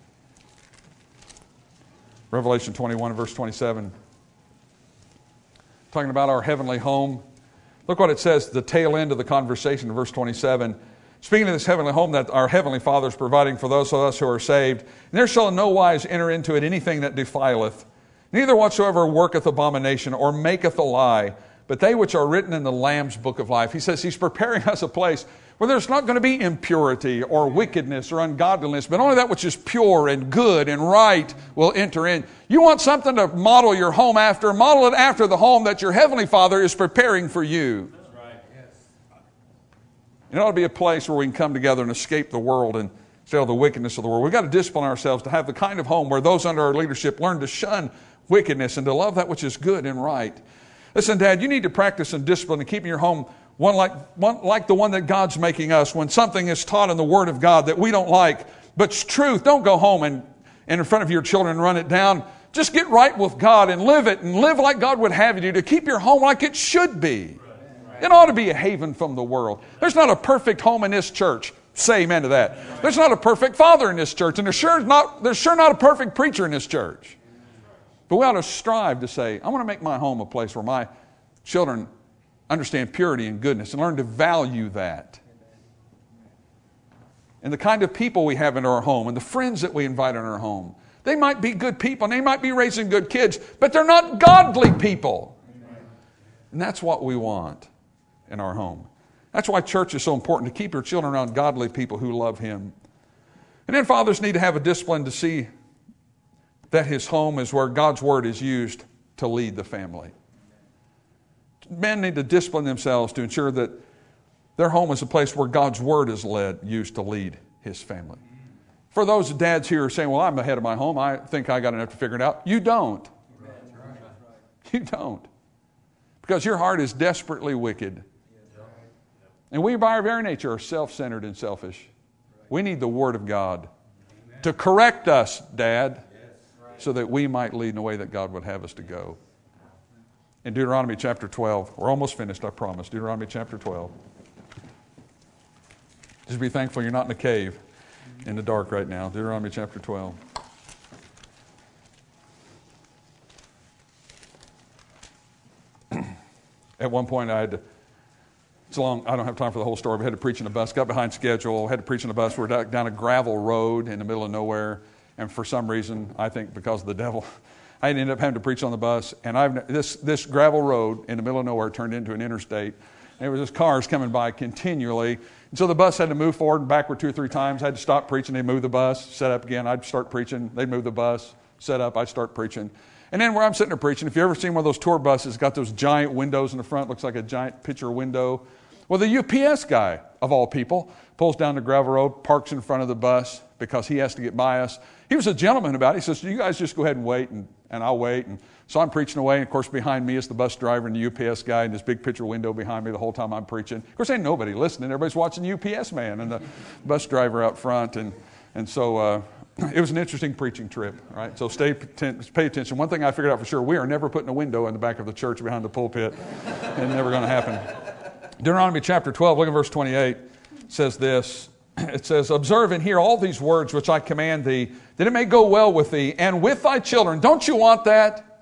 Revelation 21, verse 27. Talking about our heavenly home. Look what it says, the tail end of the conversation in verse 27. Speaking of this heavenly home that our Heavenly Father is providing for those of us who are saved, and there shall in no wise enter into it anything that defileth, neither whatsoever worketh abomination or maketh a lie, but they which are written in the Lamb's book of life. He says He's preparing us a place where there's not going to be impurity or wickedness or ungodliness, but only that which is pure and good and right will enter in. You want something to model your home after, model it after the home that your Heavenly Father is preparing for you. It ought to be a place where we can come together and escape the world and instead of the wickedness of the world. We've got to discipline ourselves to have the kind of home where those under our leadership learn to shun wickedness and to love that which is good and right. Listen, Dad, you need to practice some discipline and keeping your home one like the one that God's making us. When something is taught in the Word of God that we don't like, but it's truth, don't go home and in front of your children run it down. Just get right with God and live it and live like God would have you to keep your home like it should be. It ought to be a haven from the world. There's not a perfect home in this church. Say amen to that. There's not a perfect father in this church, and there's sure not a perfect preacher in this church. But we ought to strive to say, I want to make my home a place where my children understand purity and goodness and learn to value that. And the kind of people we have in our home and the friends that we invite in our home. They might be good people and they might be raising good kids, but they're not godly people. And that's what we want in our home. That's why church is so important, to keep your children around godly people who love Him. And then fathers need to have a discipline to see that his home is where God's Word is used to lead the family. Men need to discipline themselves to ensure that their home is a place where God's Word is used to lead His family. For those dads here who are saying, well, I'm the head of my home, I think I got enough to figure it out. You don't. You don't. Because your heart is desperately wicked. And we by our very nature are self-centered and selfish. We need the Word of God to correct us, Dad, so that we might lead in the way that God would have us to go. In Deuteronomy chapter 12, we're almost finished, I promise. Deuteronomy chapter 12. Just be thankful you're not in a cave in the dark right now. Deuteronomy chapter 12. At one point I don't have time for the whole story, but I had to preach in a bus, got behind schedule, had to preach in a bus. We're down a gravel road in the middle of nowhere, and for some reason, I think because of the devil, I ended up having to preach on the bus, and this gravel road in the middle of nowhere turned into an interstate. And there was just cars coming by continually, and so the bus had to move forward and backward 2 or 3 times. I had to stop preaching, they'd move the bus, set up again, I'd start preaching, they'd move the bus, set up, I'd start preaching. And then where I'm sitting there preaching, if you've ever seen one of those tour buses, it's got those giant windows in the front, looks like a giant picture window. Well, the UPS guy, of all people, pulls down the gravel road, parks in front of the bus because he has to get by us. He was a gentleman about it. He says, you guys just go ahead and wait, and I'll wait. And so I'm preaching away, and of course behind me is the bus driver and the UPS guy and this big picture window behind me the whole time I'm preaching. Of course, ain't nobody listening. Everybody's watching the UPS man and the bus driver out front. And so it was an interesting preaching trip, right? So pay attention. One thing I figured out for sure, we are never putting a window in the back of the church behind the pulpit. It's never going to happen. Deuteronomy chapter 12, look at verse 28, says this. It says, observe and hear all these words which I command thee, that it may go well with thee and with thy children. Don't you want that?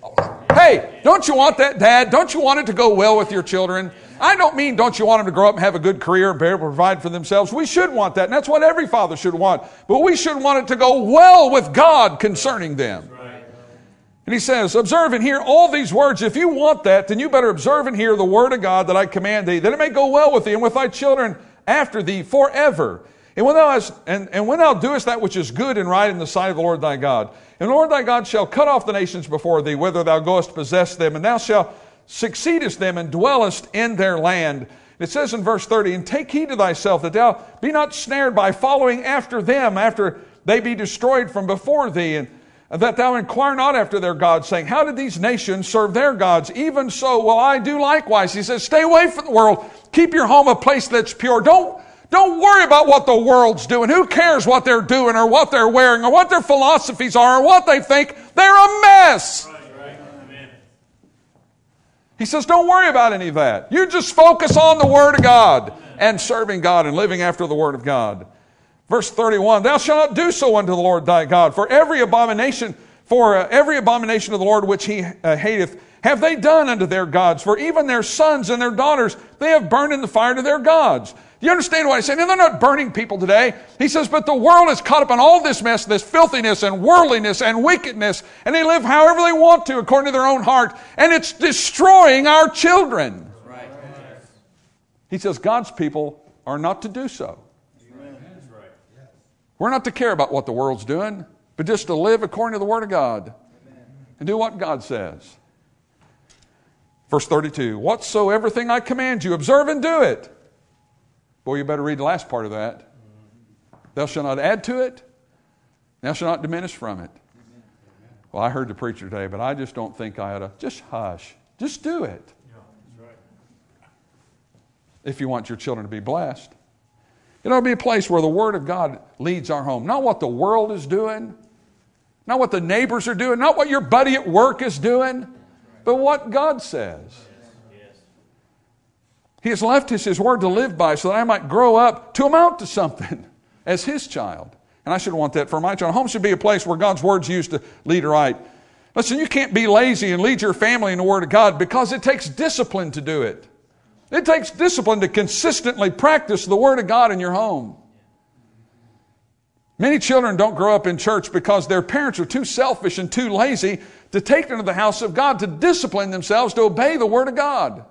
Hey, don't you want that, Dad? Don't you want it to go well with your children? I don't mean don't you want them to grow up and have a good career and be able to provide for themselves. We should want that, and that's what every father should want. But we should want it to go well with God concerning them. And he says, observe and hear all these words. If you want that, then you better observe and hear the word of God that I command thee, that it may go well with thee and with thy children after thee forever. And when thou doest that which is good and right in the sight of the Lord thy God, and the Lord thy God shall cut off the nations before thee, whither thou goest to possess them, and thou shalt succeedest them and dwellest in their land. It says in verse 30, and take heed to thyself that thou be not snared by following after them, after they be destroyed from before thee, and that thou inquire not after their gods, saying, how did these nations serve their gods? Even so will I do likewise. He says, stay away from the world. Keep your home a place that's pure. Don't worry about what the world's doing. Who cares what they're doing or what they're wearing or what their philosophies are or what they think? They're a mess. Right. Amen. He says, don't worry about any of that. You just focus on the Word of God and serving God and living after the Word of God. Verse 31, thou shalt not do so unto the Lord thy God, for every abomination of the Lord which he hateth, have they done unto their gods. For even their sons and their daughters they have burned in the fire to their gods. Do you understand what I say? Now, they're not burning people today. He says, but the world is caught up in all this mess, this filthiness and worldliness and wickedness, and they live however they want to, according to their own heart, and it's destroying our children. Right. He says God's people are not to do so. That's right. We're not to care about what the world's doing, but just to live according to the Word of God and do what God says. Verse 32, whatsoever thing I command you, observe and do it. Boy, you better read the last part of that. Thou shalt not add to it, thou shalt not diminish from it. Well, I heard the preacher today, but I just don't think I ought to. Just hush. Just do it. Yeah, that's right. If you want your children to be blessed. It ought to be a place where the Word of God leads our home. Not what the world is doing, not what the neighbors are doing, not what your buddy at work is doing, but what God says. Yes. He has left us His Word to live by so that I might grow up to amount to something as His child. And I should want that for my child. Home should be a place where God's Word's used to lead right. Listen, you can't be lazy and lead your family in the Word of God because it takes discipline to do it. It takes discipline to consistently practice the Word of God in your home. Many children don't grow up in church because their parents are too selfish and too lazy to take them to the house of God to discipline themselves to obey the Word of God.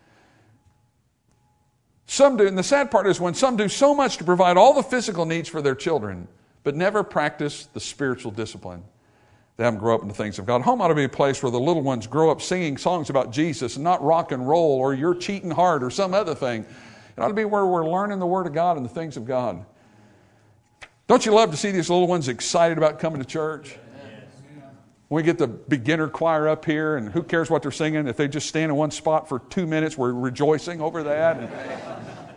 Some do, and the sad part is when some do so much to provide all the physical needs for their children, but never practice the spiritual discipline. They haven't grown up in the things of God. Home ought to be a place where the little ones grow up singing songs about Jesus and not rock and roll or You're Cheating Hard or some other thing. It ought to be where we're learning the Word of God and the things of God. Don't you love to see these little ones excited about coming to church? When we get the beginner choir up here, and who cares what they're singing? If they just stand in one spot for 2 minutes, we're rejoicing over that.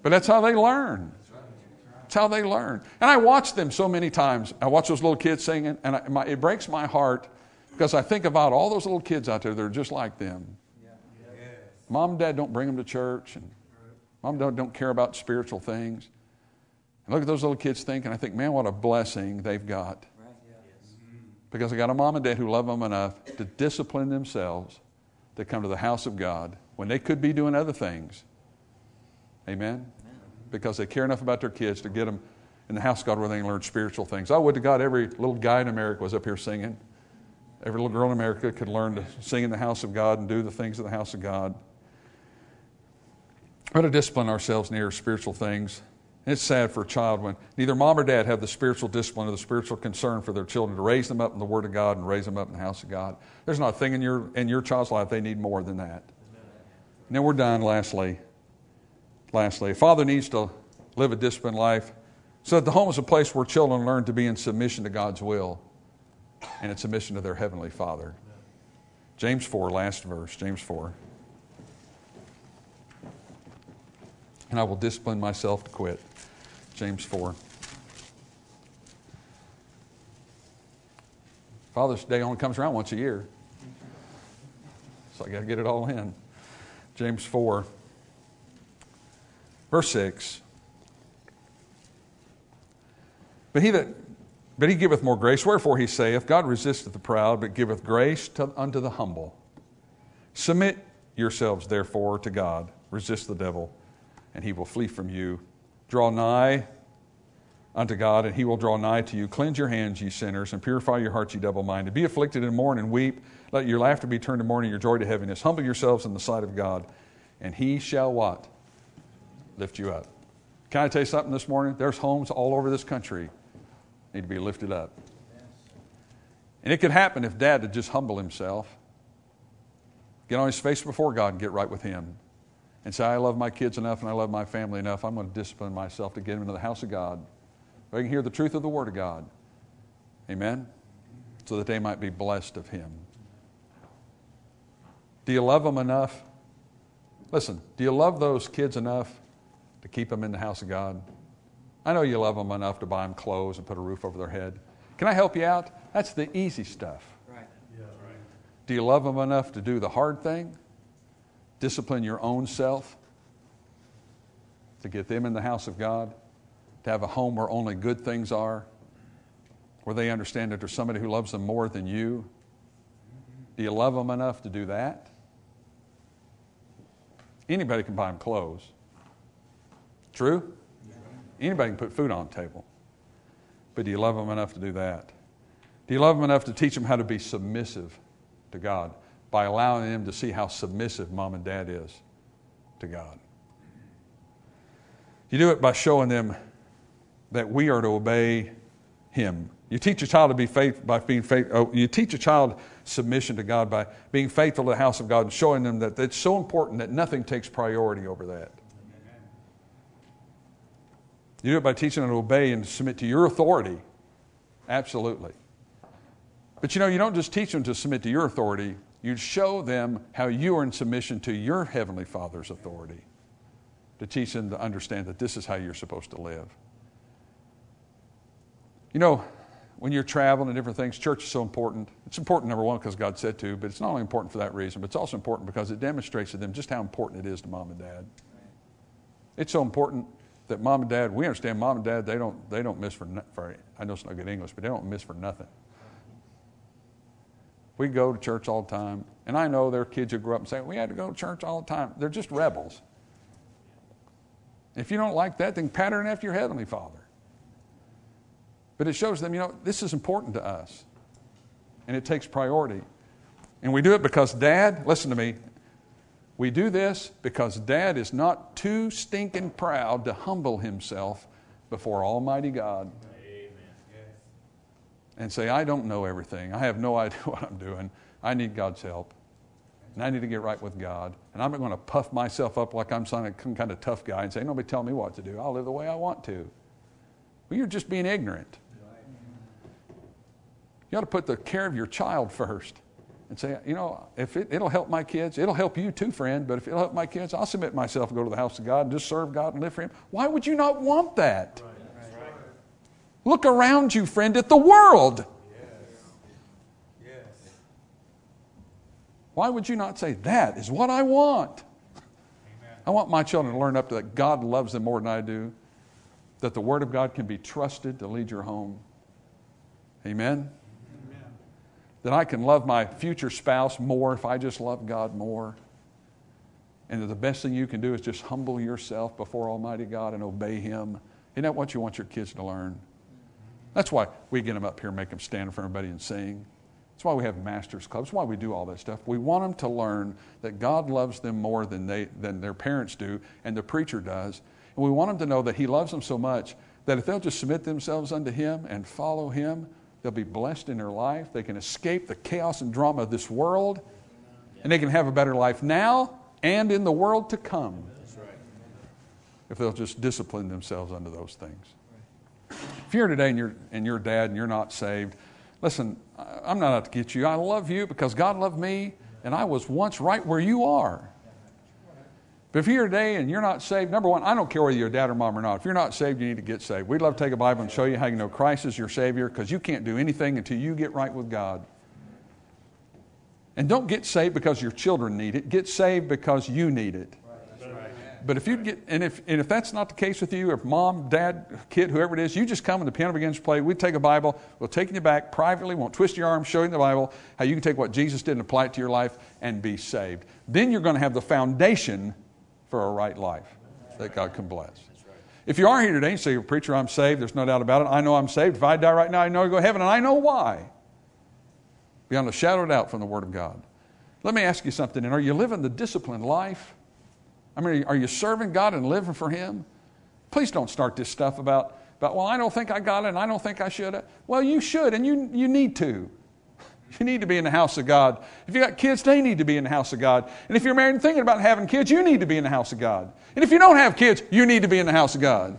But that's how they learn. That's how they learn. And I watch them so many times. I watch those little kids singing, and it breaks my heart because I think about all those little kids out there that are just like them. Mom and Dad don't bring them to church, and Mom and Dad don't care about spiritual things. And look at those little kids think, and I think, man, what a blessing they've got. Because they got a mom and dad who love them enough to discipline themselves to come to the house of God when they could be doing other things. Amen? Because they care enough about their kids to get them in the house of God where they can learn spiritual things. I would to God every little guy in America was up here singing. Every little girl in America could learn to sing in the house of God and do the things of the house of God. We ought to discipline ourselves near spiritual things. It's sad for a child when neither mom or dad have the spiritual discipline or the spiritual concern for their children to raise them up in the Word of God and raise them up in the house of God. There's not a thing in your child's life they need more than that. And then we're done, lastly. A father needs to live a disciplined life so that the home is a place where children learn to be in submission to God's will and in submission to their Heavenly Father. James 4, last verse, James 4. And I will discipline myself to quit. James 4. Father's Day only comes around once a year. So I got to get it all in. James 4. Verse 6. But he giveth more grace. Wherefore he saith, God resisteth the proud, but giveth grace unto the humble. Submit yourselves therefore to God. Resist the devil, and he will flee from you. Draw nigh unto God, and he will draw nigh to you. Cleanse your hands, ye sinners, and purify your hearts, ye double-minded. Be afflicted and mourn and weep. Let your laughter be turned to mourning, your joy to heaviness. Humble yourselves in the sight of God, and he shall what? Lift you up. Can I tell you something this morning? There's homes all over this country need to be lifted up. And it could happen if Dad would just humble himself, get on his face before God and get right with him. And say, I love my kids enough and I love my family enough, I'm going to discipline myself to get them into the house of God. So I can hear the truth of the Word of God. Amen? So that they might be blessed of Him. Do you love them enough? Listen, do you love those kids enough to keep them in the house of God? I know you love them enough to buy them clothes and put a roof over their head. Can I help you out? That's the easy stuff. Right. Yeah, right. Do you love them enough to do the hard thing? Discipline your own self to get them in the house of God, to have a home where only good things are, where they understand that there's somebody who loves them more than you. Do you love them enough to do that? Anybody can buy them clothes. True? Anybody can put food on the table. But do you love them enough to do that? Do you love them enough to teach them how to be submissive to God by allowing them to see how submissive mom and dad is to God? You do it by showing them that we are to obey Him. You teach a child to be faithful by being faithful. You teach a child submission to God by being faithful to the house of God and showing them that it's so important that nothing takes priority over that. You do it by teaching them to obey and to submit to your authority. Absolutely. But you don't just teach them to submit to your authority. You show them how you are in submission to your Heavenly Father's authority. To teach them to understand that this is how you're supposed to live. When you're traveling and different things, church is so important. It's important, number one, because God said to, but it's not only important for that reason, but it's also important because it demonstrates to them just how important it is to mom and dad. It's so important that mom and dad, we understand mom and dad, they don't miss for I know it's not good English, but they don't miss for nothing. We go to church all the time, and I know there are kids who grew up and say, we had to go to church all the time. They're just rebels. If you don't like that, then pattern after your Heavenly Father. But it shows them, this is important to us, and it takes priority. And we do it because Dad, listen to me, we do this because Dad is not too stinking proud to humble himself before Almighty God. Amen. And say, I don't know everything. I have no idea what I'm doing. I need God's help. And I need to get right with God. And I'm not going to puff myself up like I'm some kind of tough guy and say, nobody tell me what to do. I'll live the way I want to. Well, you're just being ignorant. You ought to put the care of your child first. and say, if it'll help my kids, it'll help you too, friend, but if it'll help my kids, I'll submit myself and go to the house of God and just serve God and live for Him. Why would you not want that? Right. Look around you, friend, at the world. Yes. Why would you not say, that is what I want? Amen. I want my children to learn up to that God loves them more than I do, that the Word of God can be trusted to lead your home. Amen? Amen. That I can love my future spouse more if I just love God more. And that the best thing you can do is just humble yourself before Almighty God and obey Him. Isn't that what you want your kids to learn? That's why we get them up here and make them stand in front of everybody and sing. That's why we have masters clubs. That's why we do all that stuff. We want them to learn that God loves them more than their parents do and the preacher does. And we want them to know that He loves them so much that if they'll just submit themselves unto Him and follow Him, they'll be blessed in their life. They can escape the chaos and drama of this world. And they can have a better life now and in the world to come. That's right. If they'll just discipline themselves unto those things. If you're here today and you're dad and you're not saved, listen, I'm not out to get you. I love you because God loved me, and I was once right where you are. But if you're here today and you're not saved, number one, I don't care whether you're dad or mom or not. If you're not saved, you need to get saved. We'd love to take a Bible and show you how you know Christ is your Savior, because you can't do anything until you get right with God. And don't get saved because your children need it. Get saved because you need it. But if you get, and if that's not the case with you, if mom, dad, kid, whoever it is, you just come and the piano begins to play. We take a Bible, we'll take you back privately, won't twist your arm, show you the Bible, how you can take what Jesus did and apply it to your life and be saved. Then you're going to have the foundation for a right life that God can bless. If you are here today and say, preacher, I'm saved, there's no doubt about it. I know I'm saved. If I die right now, I know I go to heaven, and I know why. Beyond a shadow of doubt from the Word of God. Let me ask you something. And are you living the disciplined life? I mean, are you serving God and living for Him? Please don't start this stuff about well, I don't think I got it and I don't think I should. Well, you should, and you need to. You need to be in the house of God. If you got kids, they need to be in the house of God. And if you're married and thinking about having kids, you need to be in the house of God. And if you don't have kids, you need to be in the house of God.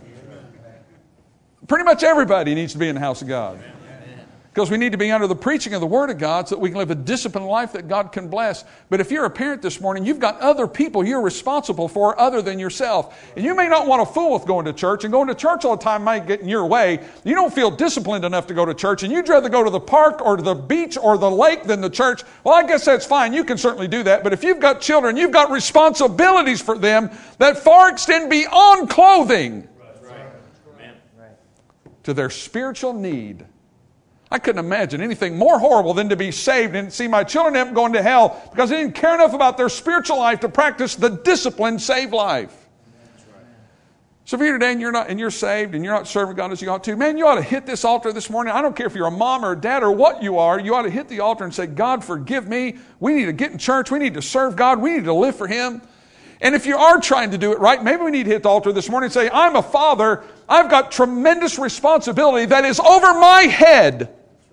Pretty much everybody needs to be in the house of God. Because we need to be under the preaching of the Word of God so that we can live a disciplined life that God can bless. But if you're a parent this morning, you've got other people you're responsible for other than yourself. And you may not want to fool with going to church, and going to church all the time might get in your way. You don't feel disciplined enough to go to church, and you'd rather go to the park or to the beach or the lake than the church. Well, I guess that's fine. You can certainly do that. But if you've got children, you've got responsibilities for them that far extend beyond clothing to their spiritual need. I couldn't imagine anything more horrible than to be saved and see my children end up going to hell because they didn't care enough about their spiritual life to practice the disciplined saved life. So if you're here today and you're saved and you're not serving God as you ought to, man, you ought to hit this altar this morning. I don't care if you're a mom or a dad or what you are. You ought to hit the altar and say, God, forgive me. We need to get in church. We need to serve God. We need to live for Him. And if you are trying to do it right, maybe we need to hit the altar this morning and say, I'm a father. I've got tremendous responsibility that is over my head.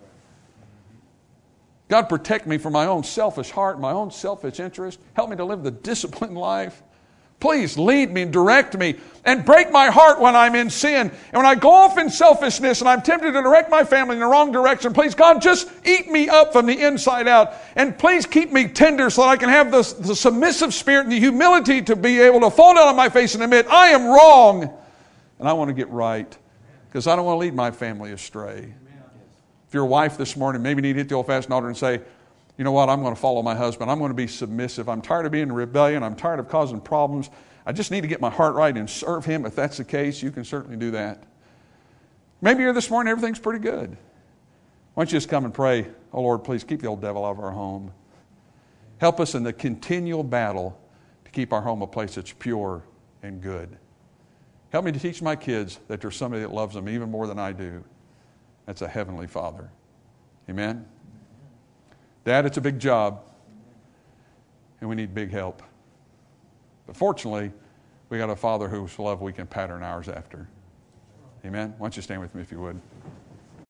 God, protect me from my own selfish heart, my own selfish interest. Help me to live the disciplined life. Please lead me and direct me and break my heart when I'm in sin. And when I go off in selfishness and I'm tempted to direct my family in the wrong direction, please, God, just eat me up from the inside out. And please keep me tender so that I can have the submissive spirit and the humility to be able to fall down on my face and admit, I am wrong and I want to get right because I don't want to lead my family astray. If you're a wife this morning, maybe you need to hit the old-fashioned altar and say, you know what, I'm going to follow my husband. I'm going to be submissive. I'm tired of being in rebellion. I'm tired of causing problems. I just need to get my heart right and serve Him. If that's the case, you can certainly do that. Maybe you're this morning, everything's pretty good. Why don't you just come and pray, oh Lord, please keep the old devil out of our home. Help us in the continual battle to keep our home a place that's pure and good. Help me to teach my kids that there's somebody that loves them even more than I do. That's a heavenly Father. Amen? Dad, it's a big job, and we need big help. But fortunately, we got a Father whose love we can pattern ours after. Amen? Why don't you stand with me if you would?